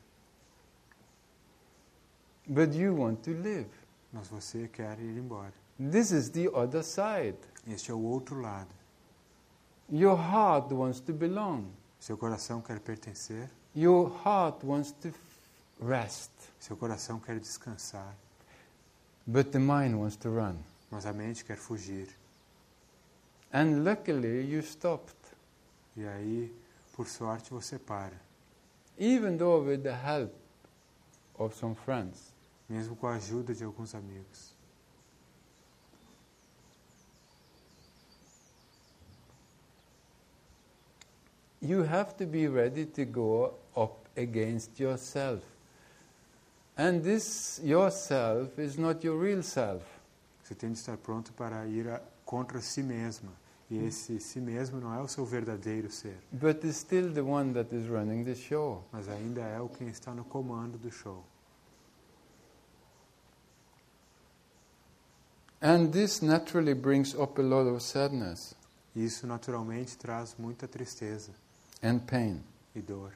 But you want to live. Mas você quer ir embora. This is the other side. Este é o outro lado. Your heart wants to belong. Seu coração quer pertencer, Your heart wants to f- rest. seu coração quer descansar, But the mind wants to run. mas a mente quer fugir. And luckily you stopped. E aí, por sorte, você para. Even though with the help of some friends. Mesmo com a ajuda de alguns amigos. You have to be ready to go up against yourself. And this yourself is not your real self. Você tem de estar pronto para ir a, contra si mesma. E esse si mesmo não é o seu verdadeiro ser, But it's still the one that is running the show. mas ainda é o quem está no comando do show. And this naturally brings up a lot of sadness E isso naturalmente traz muita tristeza and pain. e dor.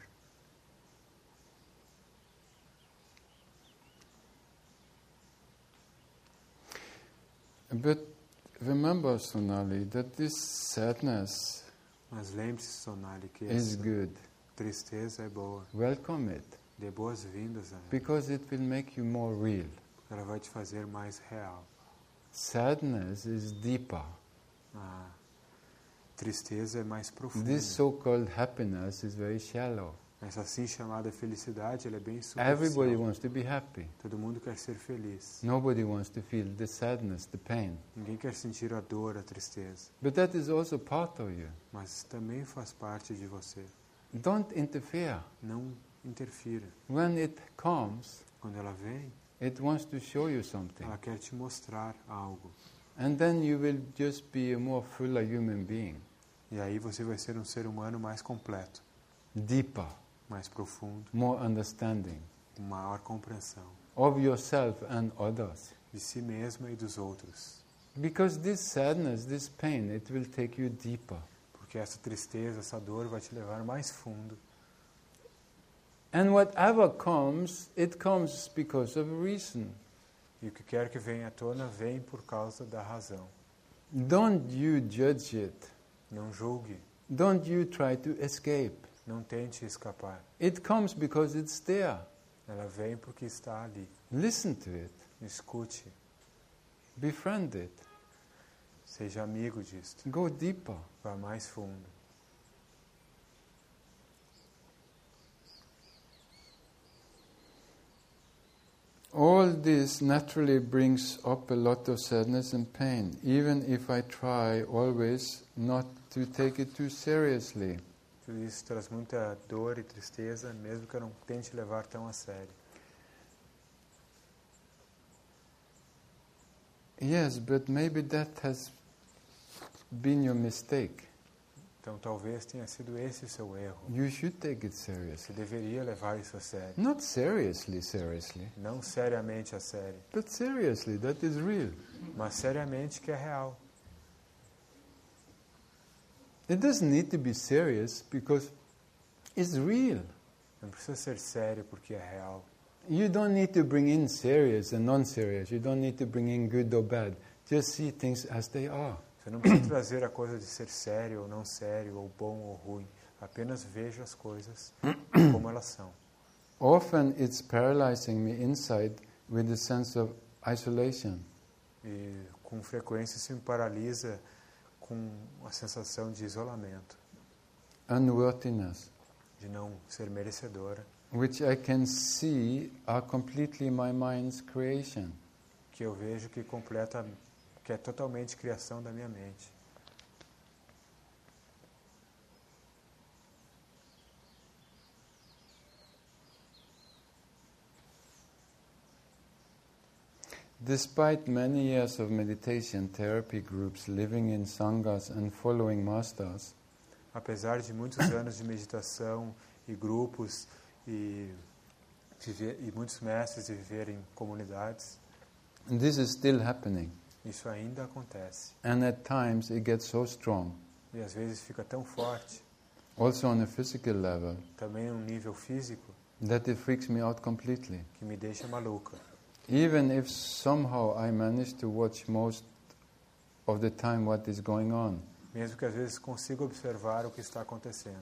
But remember, Sonali, that this sadness Mas lembre-se, Sonali, que is essa good. tristeza é boa. Welcome it, Dê boas-vindas a ela, because it will make you more real. porque ela vai te fazer mais real. Sadness is deeper. A tristeza é mais profunda. This so-called happiness is very shallow. Essa assim chamada felicidade, ela é bem Everybody superficial. wants to be happy. Todo mundo quer ser feliz. Nobody wants to feel the sadness, the pain. Ninguém quer sentir a dor, a tristeza. But that is also part of you. Mas também faz parte de você. Don't interfere. Não interfira. When it comes, Quando ela vem, it wants to show you something. ela quer te mostrar algo. And then you will just be a more fuller human being. E aí você vai ser um ser humano mais completo, Deeper, mais profundo, more understanding com maior compreensão of yourself and others. de si mesma e dos outros. Because this sadness, this pain, it will take you deeper. Porque essa tristeza, essa dor vai te levar mais fundo. And whatever comes, it comes because of a reason. E o que quer que venha à tona, vem por causa da razão. Don't you judge it. Não julgue, Don't you try to escape. não tente escapar. It comes because it's there. Ela vem porque está ali. Listen to it. Escute, Befriend it. seja amigo disto. Go deeper. Vá mais fundo. All this naturally brings up a lot of sadness and pain, even if I try always not to take it too seriously. Tudo isso traz muita dor e tristeza, mesmo que eu não tente levar tão a sério. Yes, but maybe that has been your mistake. Então talvez tenha sido esse o seu erro. You should take it Você seriously. deveria levar isso a sério. Not seriously, seriously, Não seriamente a sério, but seriously, that is real. mas seriamente que é real. It doesn't need to be serious because it's real. Não precisa ser sério porque é real. You don't need to bring in serious and non-serious. You don't need to bring in good or bad. Just see things as they are. Você não precisa trazer a coisa de ser sério ou não sério, ou bom ou ruim. Apenas veja as coisas como elas são. Often it's paralyzing me inside with a sense of isolation. E com frequência isso me paralisa com a sensação de isolamento, Unworthiness, de não ser merecedora, which I can see are completely my mind's creation. que eu vejo que completa, que é totalmente criação da minha mente. Despite many years of meditation, therapy groups, living in sanghas and following masters, Apesar de muitos anos de meditação e grupos e, viver, e muitos mestres e viver em comunidades, this is still happening. isso ainda acontece. And at times it gets so strong, E às vezes fica tão forte, also on a physical level, também num nível físico, that it freaks me out completely. que me deixa maluca. Even if somehow I manage to watch most of the time what is going on. Mesmo que às vezes consiga observar o que está acontecendo.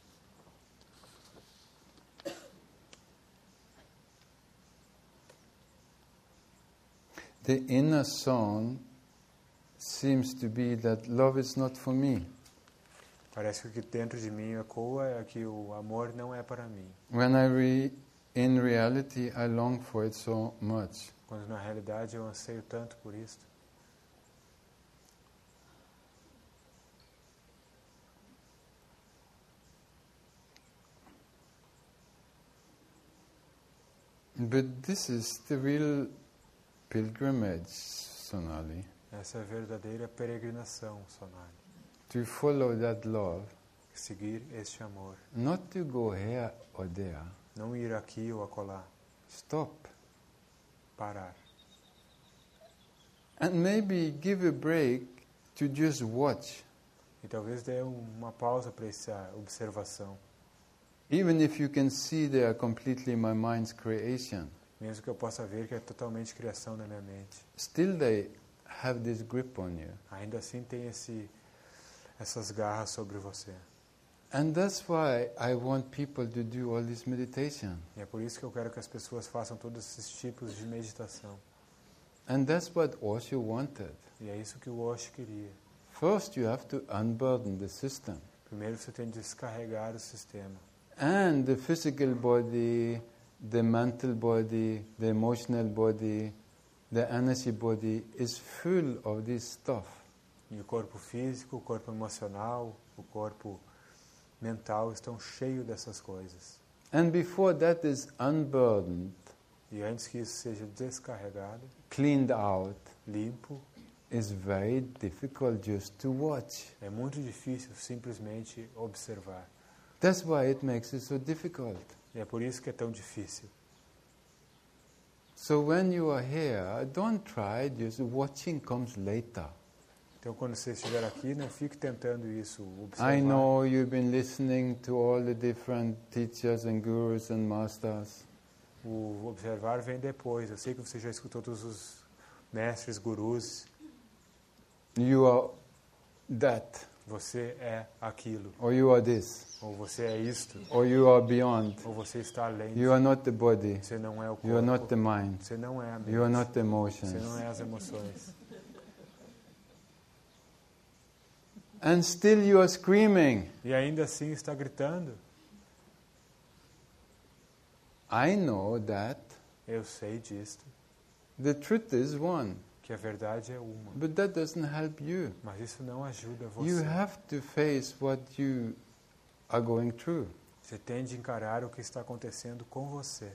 The inner song seems to be that love is not for me. Parece que o que dentro de mim ecoa é que o amor não é para mim. When I re- in reality I long for it so much. Quando na realidade eu anseio tanto por isto. But this is the real pilgrimage, Sonali, Essa é a verdadeira peregrinação, Sonali. to follow that love, Seguir este amor. not to go here or there. Não ir aqui ou acolá. Stop. Parar. And maybe give a break to just watch. E talvez dê uma pausa para essa observação. Even if you can see they are completely my mind's creation, Mesmo que eu possa ver que é totalmente criação da minha mente. still they have this grip on you. Ainda assim tem esse, essas garras sobre você. And that's why I want people to do all this meditation. E é por isso que eu quero que as pessoas façam todos esses tipos de meditação. And that's what Osho wanted. E é isso que o Osho queria. First you have to unburden the system. Primeiro você tem de descarregar o sistema. And the physical body, the mental body, the emotional body, the energy body is full of this stuff. E o corpo físico, o corpo emocional, o corpo mental estão cheios dessas coisas. And before that is unburdened, E antes que isso seja descarregado, cleaned out, limpo, is very difficult just to watch. é muito difícil simplesmente observar. That's why it makes it so difficult. E é por isso que é tão difícil. So when you are here, don't try, just watching comes later. Então, quando você estiver aqui, não fique tentando isso, observar. I know you've been listening to all the different teachers and gurus and masters. O observar vem depois. Eu sei que você já escutou todos os mestres, gurus. You are that, Você é aquilo. or you are this, Ou você é isto. or you are beyond. Ou você está além. You are not the body, Você não é o corpo. you are not the mind, Você não é a mente. you are not the Você emotions. não é as emoções. And still you are screaming. E ainda assim está gritando. I know that Eu sei disto. the truth is one, Que a verdade é uma. but that doesn't help you. Mas isso não ajuda You você. have to face what you are going through. Você tem de encarar o que está acontecendo com você.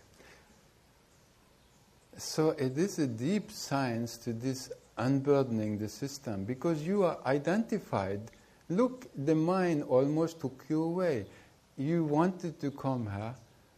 So it is a deep science to this unburdening the system, because you are identified. Look, the mind almost took you away. You wanted to come here.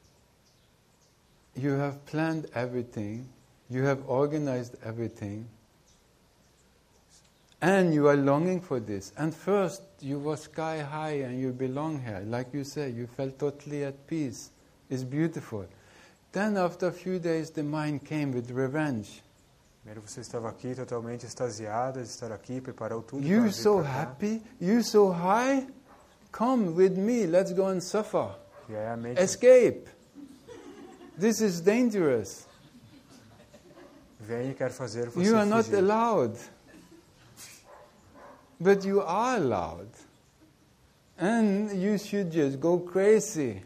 You have planned everything. You have organized everything. And you are longing for this. And first you were sky high and you belong here. Like you say, you felt totally at peace. It's beautiful. Then after a few days the mind came with revenge. Primeiro você estava aqui totalmente extasiada de estar aqui, preparou tudo You para vir so pra cá. happy, you so high, come with me, let's go and suffer. E aí a mente Escape. This is dangerous. vem e quer fazer você You are not fugir. allowed. But you are allowed. And you should just go crazy.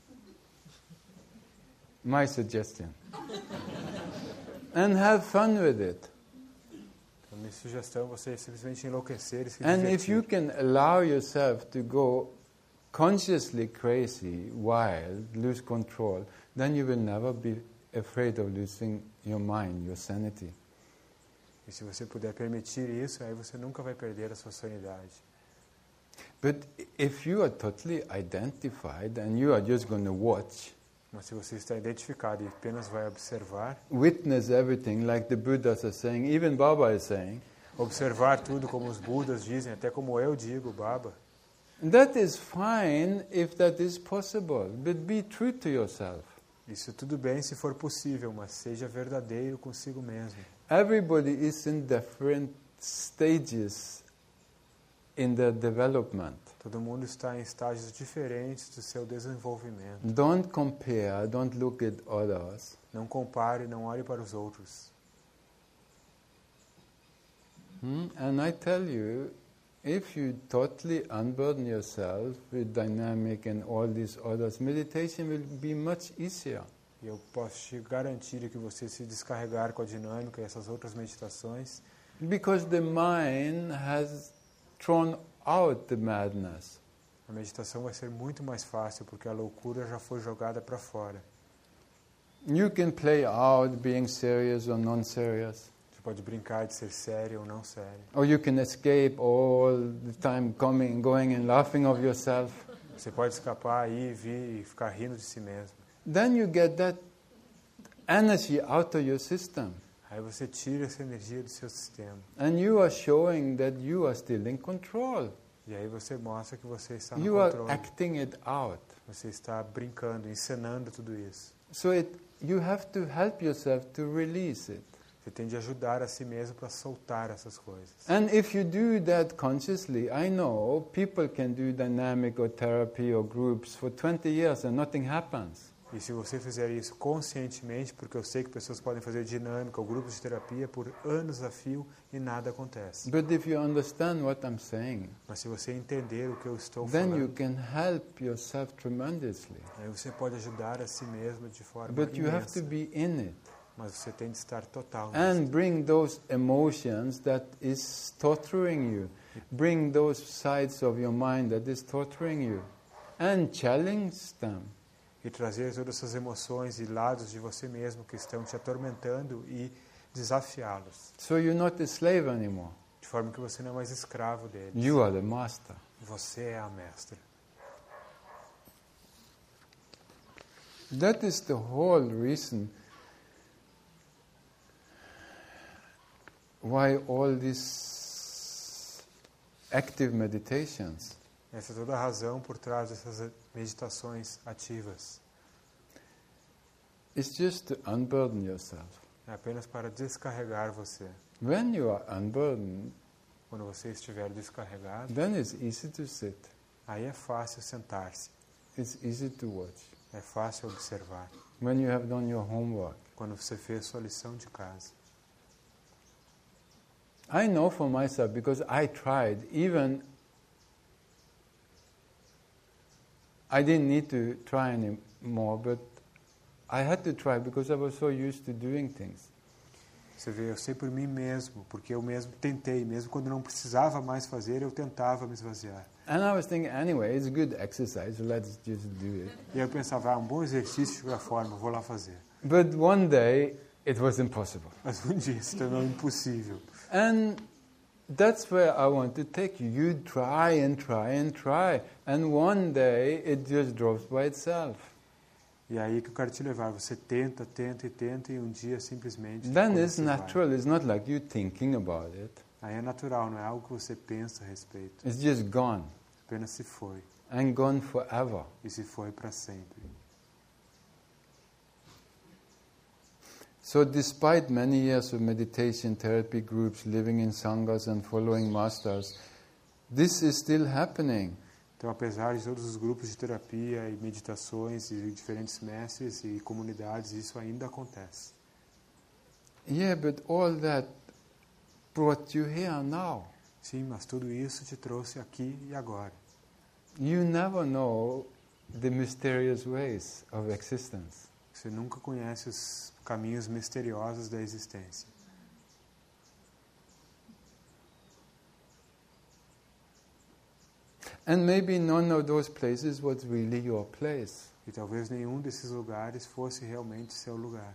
My suggestion. And have fun with it. Então, minha sugestão é você simplesmente enlouquecer e se And if divertir. you can allow yourself to go consciously crazy, wild, lose control, then you will never be afraid of losing your mind, your sanity. E se você puder permitir isso, aí você nunca vai perder a sua sanidade. But if you are totally identified and you are just going to watch, Mas se você está identificado e apenas vai observar, witness everything, like the Buddhas are saying, even Baba is saying, observar tudo como os Budas dizem, até como eu digo, Baba, that is fine if that is possible, but be true to yourself. isso tudo bem se for possível, mas seja verdadeiro consigo mesmo. Everybody is in different stages in their development. Todo mundo está em estágios diferentes do seu desenvolvimento. Don't compare, don't look at others. Não compare, não olhe para os outros. Hmm? And I tell you, if you totally unburden yourself with dynamic and all these others, meditation will be much easier. E eu posso te garantir que você se descarregar com a dinâmica e essas outras meditações, Because the mind has thrown out the madness. a meditação vai ser muito mais fácil, porque a loucura já foi jogada para fora. You can play out being serious or non-serious. Você pode brincar de ser sério ou não sério. Or you can escape all the time coming, going and laughing of yourself. Você pode escapar, ir, vir e ficar rindo de si mesmo. Then you get that energy out of your system. Aí você tira essa energia do seu sistema. And you are showing that you are still in control. E aí você mostra que você está no You are controle. acting it out. Você está brincando, encenando tudo isso. So it, you have to help yourself to release it. Você tem de ajudar a si mesmo para soltar essas coisas. And if you do that consciously, I know people can do dynamic or therapy or groups for twenty years and nothing happens. E se você fizer isso conscientemente, porque eu sei que pessoas podem fazer dinâmica ou grupos de terapia por anos a fio e nada acontece. But if you understand what I'm saying, Mas se você entender o que eu estou then you falando, can help yourself tremendously. aí você pode ajudar a si mesmo de forma But you have imensa. to be in it Mas você tem de estar total and nisso. bring those emotions that is torturing you. Bring those sides of your mind that is torturing you and challenge them. E trazer todas essas emoções e lados de você mesmo que estão te atormentando e desafiá-los. So you're not a slave anymore. De forma que você não é mais escravo deles. You are the master. Você é a mestra. That is the whole reason why all these active meditations Essa é toda a razão por trás dessas meditações ativas. is just to unburden yourself. É apenas para descarregar você. When you are unburdened, Quando você estiver descarregado, then it's easy to sit. aí é fácil sentar-se. It's easy to watch. É fácil observar. When you have done your homework. Quando você fez sua lição de casa. I know for myself because I tried. Even I didn't need to try anymore, but I had to try because I was so used to doing things. Você vê, eu sei por mim mesmo, porque eu mesmo tentei, mesmo quando não precisava mais fazer, eu tentava me esvaziar. And I was thinking, anyway, it's good exercise, let's just do it. E aí eu pensava, ah, um bom exercício de qualquer forma, vou lá fazer. But one day, it was impossible. Mas um dia se tornou impossível. And that's where I want to take you. You try and try and try. And one day, it just drops by itself. E aí que eu quero te levar. Você tenta, tenta e tenta, e um dia simplesmente... Then quando it's você vai, natural. It's not like you thinking about it. Aí é natural, não é algo que você pensa a respeito. It's just gone. Apenas se foi. And gone forever. E se foi para sempre. So despite many years of meditation therapy groups, living in sanghas and following masters, this is still happening. Então, apesar de todos os grupos de terapia e meditações e diferentes mestres e comunidades, isso ainda acontece. Yeah, but all that brought you here now. Sim, mas tudo isso te trouxe aqui e agora. You never know the mysterious ways of existence. Você nunca conhece os caminhos misteriosos da existência. And maybe none of those places was really your place. E talvez nenhum desses lugares fosse realmente seu lugar.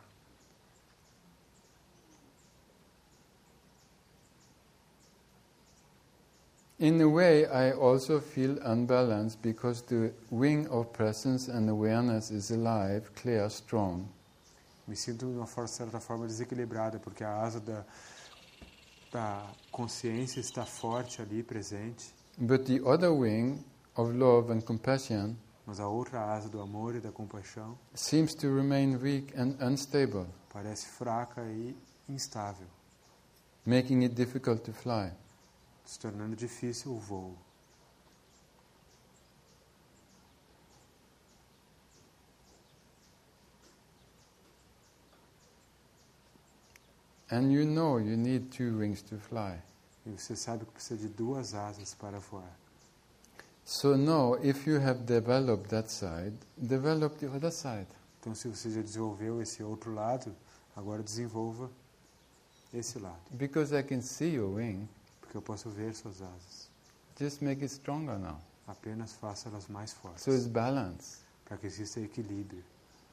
In a way, I also feel unbalanced because the wing of presence and awareness is alive, clear, strong. Me sinto de uma forma, certa forma desequilibrada, porque a asa da, da consciência está forte ali, presente. But the other wing of love and compassion Mas a outra asa do amor e da compaixão seems to remain weak and unstable, parece fraca e instável, making it difficult to fly. se tornando difícil o voo. And you know you need two wings to fly. E você sabe que precisa de duas asas para voar. So now, if you have developed that side, develop the other side. Então, se você já desenvolveu esse outro lado, agora desenvolva esse lado. Because I can see your wing, Porque eu posso ver suas asas. just make it stronger now. Apenas faça elas mais fortes. So it's balanced. Para que exista equilíbrio.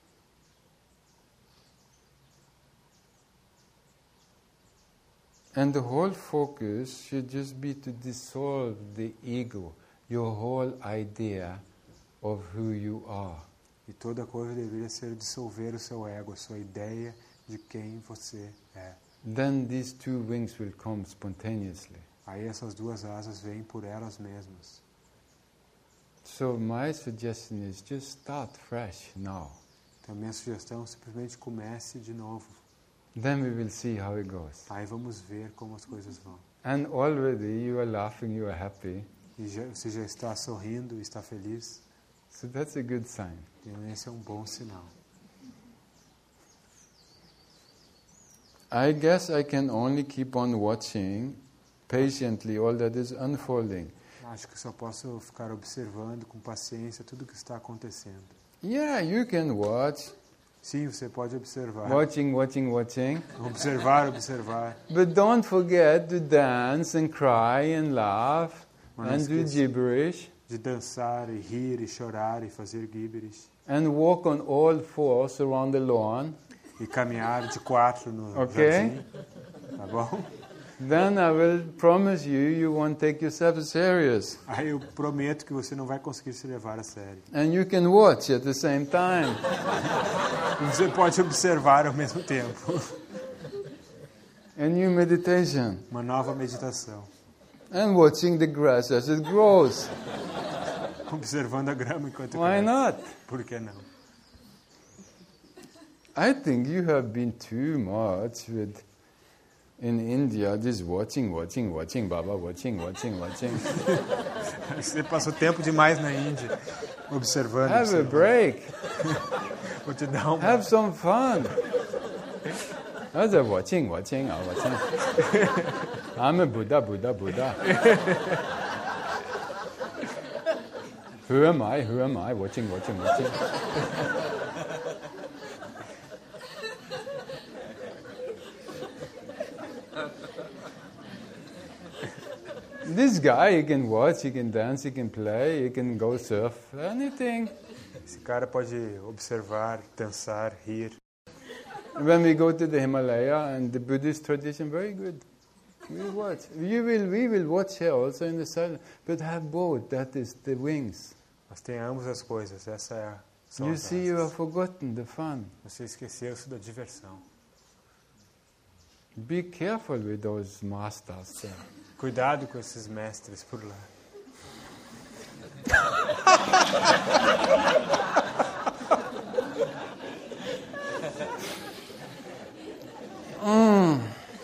And the whole focus should just be to dissolve the ego, your whole idea of who you are. E toda coisa deveria ser dissolver o seu ego, a sua ideia de quem você é. Then these two wings will come spontaneously. Aí essas duas asas vêm por elas mesmas. So my suggestion is just start fresh now. Então, minha sugestão é simplesmente comece de novo. Then we will see how it goes. Aí vamos ver como as coisas vão. And already you are laughing, you are happy. E já, você já está sorrindo e está feliz. So that's a good sign. Então, esse é um bom sinal. I guess I can only keep on watching patiently all that is unfolding. Acho que só posso ficar observando com paciência tudo o que está acontecendo. Yeah, you can watch. Sim, você pode observar. Watching, watching, watching. Observar, observar. But don't forget to dance and cry and laugh Mas não and do esqueça gibberish de dançar e rir e chorar e fazer gibberish. and walk on all fours around the lawn. E caminhar de quatro no Ok. jardim. Tá bom? Then I will promise you, you won't take yourself serious. Aí eu prometo que você não vai conseguir se levar a sério. And you can watch at the same time. E você pode observar ao mesmo tempo. A new meditation. Uma nova meditação. And watching the grass as it grows. Observando a grama enquanto Why cresce. not? Por que não? I think you have been too much with, in India, just watching, watching, watching, Baba, watching, watching, watching. Você passou tempo demais na Índia, observando. Have a observando. break. Vou te dar uma... Have some fun. I was watching, watching, oh, watching. I'm a Buddha, Buddha, Buddha. Who am I? Who am I? Watching, watching, watching. This guy, he can watch, he can dance, he can play, he can go surf, anything. Esse cara pode observar, dançar, rir. When we go to the Himalaya and the Buddhist tradition, very good. We watch. You will, we will watch here also in the silence, but have both. That is the wings. Nós tenhamos as coisas, essa é a... são You as see, you have asas. forgotten the fun. Você esqueceu-se da diversão. Be careful with those masters there. Cuidado com esses mestres por lá. mm.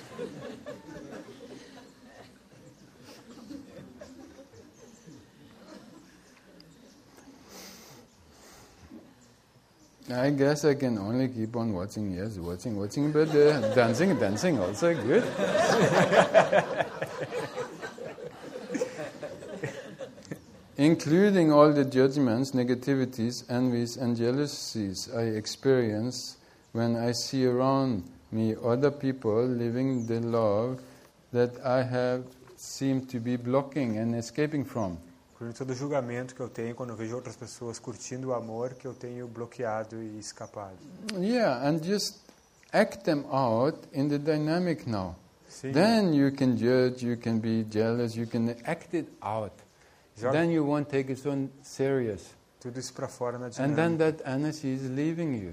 I guess I can only keep on watching, yes, watching, watching, but uh, dancing, dancing also good. Including all the judgments, negativities, envies, and jealousies I experience when I see around me other people living the love that I have seemed to be blocking and escaping from. Incluindo todo o julgamento que eu tenho quando eu vejo outras pessoas curtindo o amor que eu tenho bloqueado e escapado. Yeah, and just act them out in the dynamic now. Sim. Then you can judge, you can be jealous, you can act it out. Joga Then you won't take it so serious. tudo isso para fora na And then dinâmica, that energy is leaving you.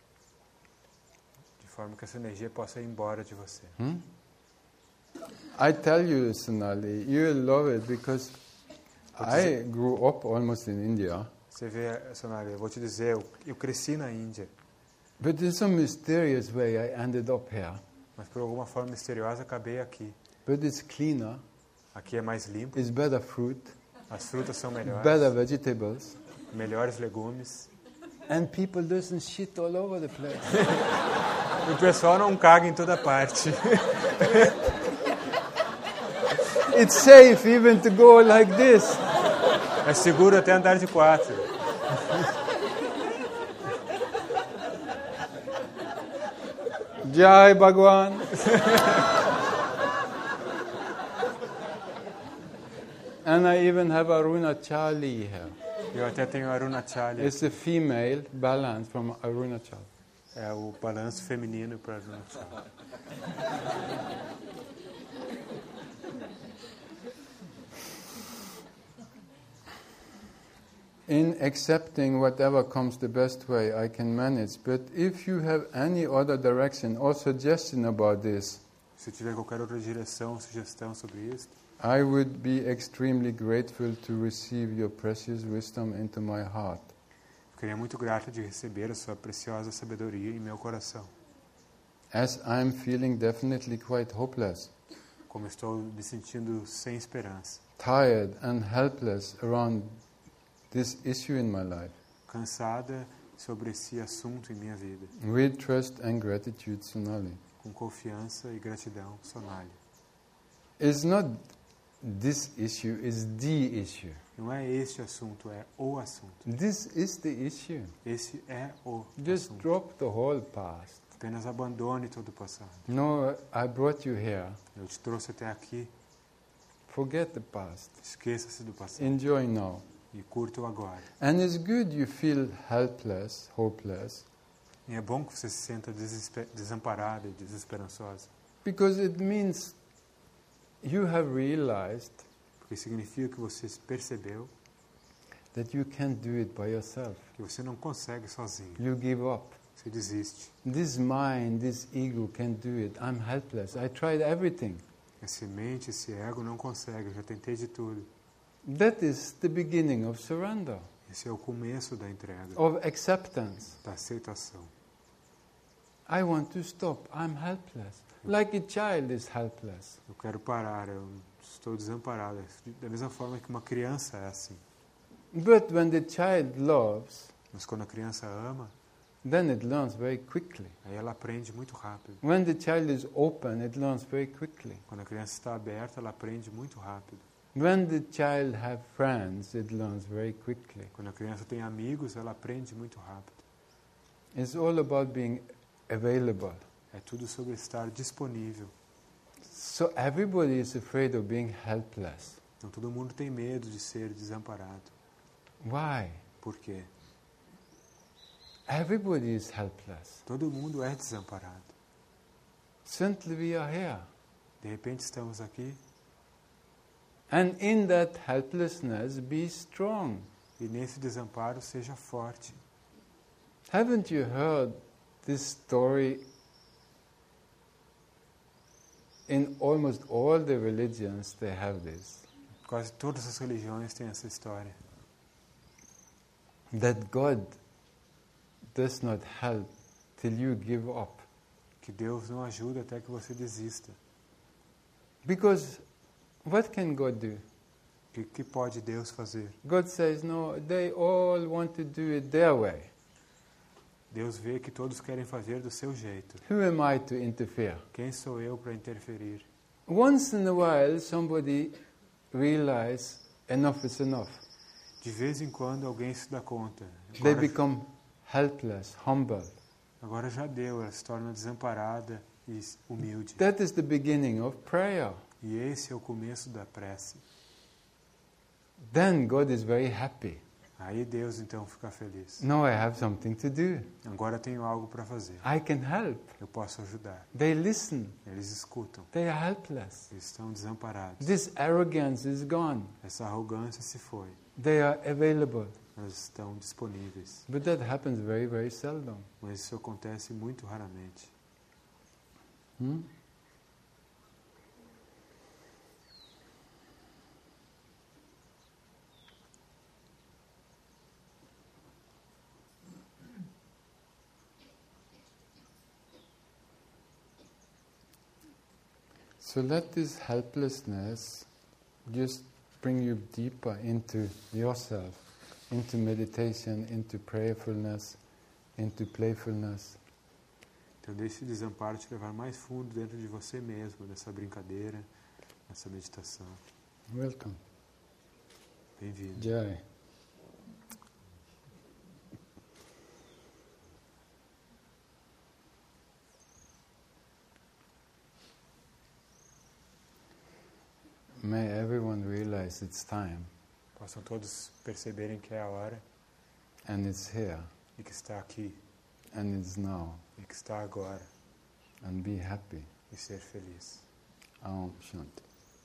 de forma que essa energia possa ir embora de você. Hmm? I tell you, Sonali, you will love it because I grew up almost in India. Você vê, Sonali, eu vou te dizer, eu, eu cresci na Índia, But in some mysterious way I ended up here. mas por alguma forma misteriosa acabei aqui. But it's cleaner, Aqui é mais limpo, it's better fruit, as frutas são melhores, better vegetables, melhores legumes. and people doesn't shit all over the place. E o pessoal não caga em toda parte. It's safe even to go like this. É seguro até andar de quatro. Jai Bhagwan. And I even have Aruna Chali here. Eu até tenho Arunachalya, It's a female balance from Arunachal. é o balanço feminino para Arunachalya. In accepting whatever comes the best way, I can manage. But if you have any other direction or suggestion about this, Se tiver qualquer outra direção, sugestão sobre isso, I would be extremely grateful to receive your precious wisdom into my heart. ficaria muito grato de receber a sua preciosa sabedoria em meu coração. As I'm feeling definitely quite hopeless, Como estou me sentindo sem esperança, tired and helpless around this issue in my life. cansada sobre esse assunto em minha vida, With trust and gratitude, Sonali. com confiança e gratidão, Sonali. It's not this issue, it's the issue. Não é este assunto, é o assunto. This is the issue. Esse é o Just assunto. drop the whole past. Apenas abandone todo o passado. No, I brought you here. Eu te trouxe até aqui. Forget the past. Esqueça-se do passado Enjoy now. e curta o agora. And it's good you feel helpless, hopeless, E é bom que você se sinta desesper- desamparada e desesperançosa, because it means you have realized porque significa que você percebeu that you can't do it by yourself. que você não consegue sozinho. You give up. Você desiste. This mind, this ego can't do it. I'm helpless. I tried everything. Essa mente, esse ego não consegue. Eu já tentei de tudo. That is the beginning of surrender, Esse é o começo da entrega, of acceptance. da aceitação. I want to stop. I'm helpless. Like a child is helpless. Eu quero parar, eu estou desamparada. Da mesma forma que uma criança é assim. But when the child loves, Mas quando a criança ama, then it learns very quickly. aí ela aprende muito rápido. When the child is open, it learns very quickly. Quando a criança está aberta, ela aprende muito rápido. When the child have friends, it learns very quickly. Quando a criança tem amigos, ela aprende muito rápido. It's all about being available. É tudo sobre estar disponível. So everybody is afraid of being helpless. Então todo mundo tem medo de ser desamparado. Why? Por quê? Everybody is helpless. Todo mundo é desamparado. Suddenly we are here. De repente estamos aqui And in that helplessness, be strong. e nesse desamparo seja forte. Haven't you heard this story in almost all the religions they have this. Quase todas as religiões têm essa história. That God does not help till you give up. Que Deus não ajuda até que você desista. Because what can God do? O que, que pode Deus fazer? God says, no, they all want to do it their way. Deus vê que todos querem fazer do seu jeito. Who am I to interfere? Quem sou eu para interferir? Once in a while, somebody realizes enough is enough. De vez em quando alguém se dá conta. They Agora, become helpless, humble. agora já deu, ela se torna desamparada e humilde. That is the beginning of prayer. E esse é o começo da prece. Then God is very happy. Aí Deus então fica feliz. Now I have something to do. Agora tenho algo para fazer. I can help. Eu posso ajudar. They listen. Eles escutam. They are helpless. Eles estão desamparados. This arrogance is gone. Essa arrogância se foi. They are available. Elas estão disponíveis. But that happens very, very seldom. Mas isso acontece muito raramente. Hmm? So let this helplessness just bring you deeper into yourself, into meditation, into prayerfulness, into playfulness. Então deixe esse desamparo te levar mais fundo dentro de você mesmo, nessa brincadeira, nessa meditação. Welcome. Bem-vindo. Jai. May everyone realize it's time Possam todos perceberem que é a hora and it's here e que está aqui and it's now e que está agora and be happy. e ser feliz. Aum Shanti.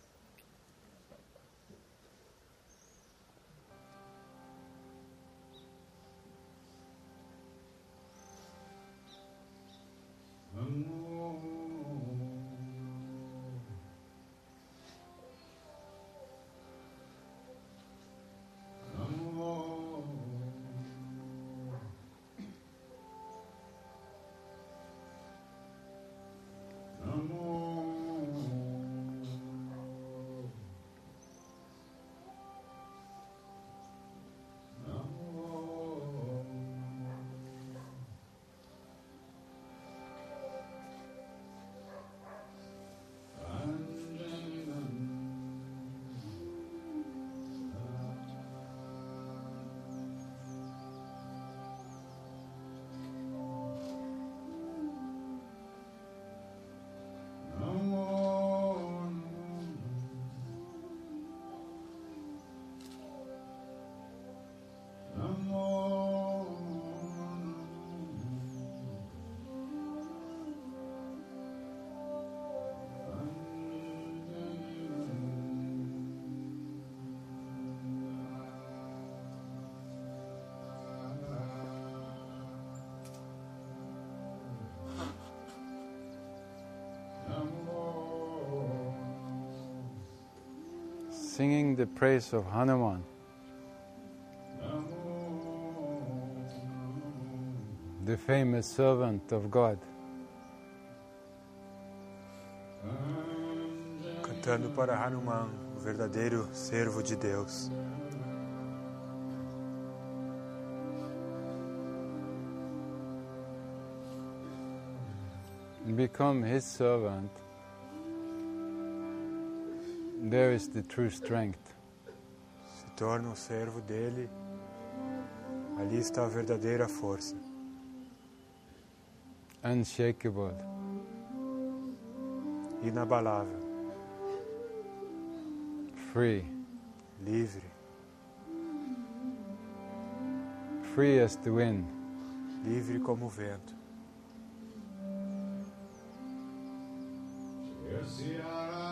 Singing the praise of Hanuman, the famous servant of God. Cantando para Hanuman, o verdadeiro servo de Deus. Become his servant. There is the true strength. Se torna o servo dele. Ali está a verdadeira força. Unshakable. Inabalável. Free. Livre. Free as the wind. Livre como o vento. Yes, yeah.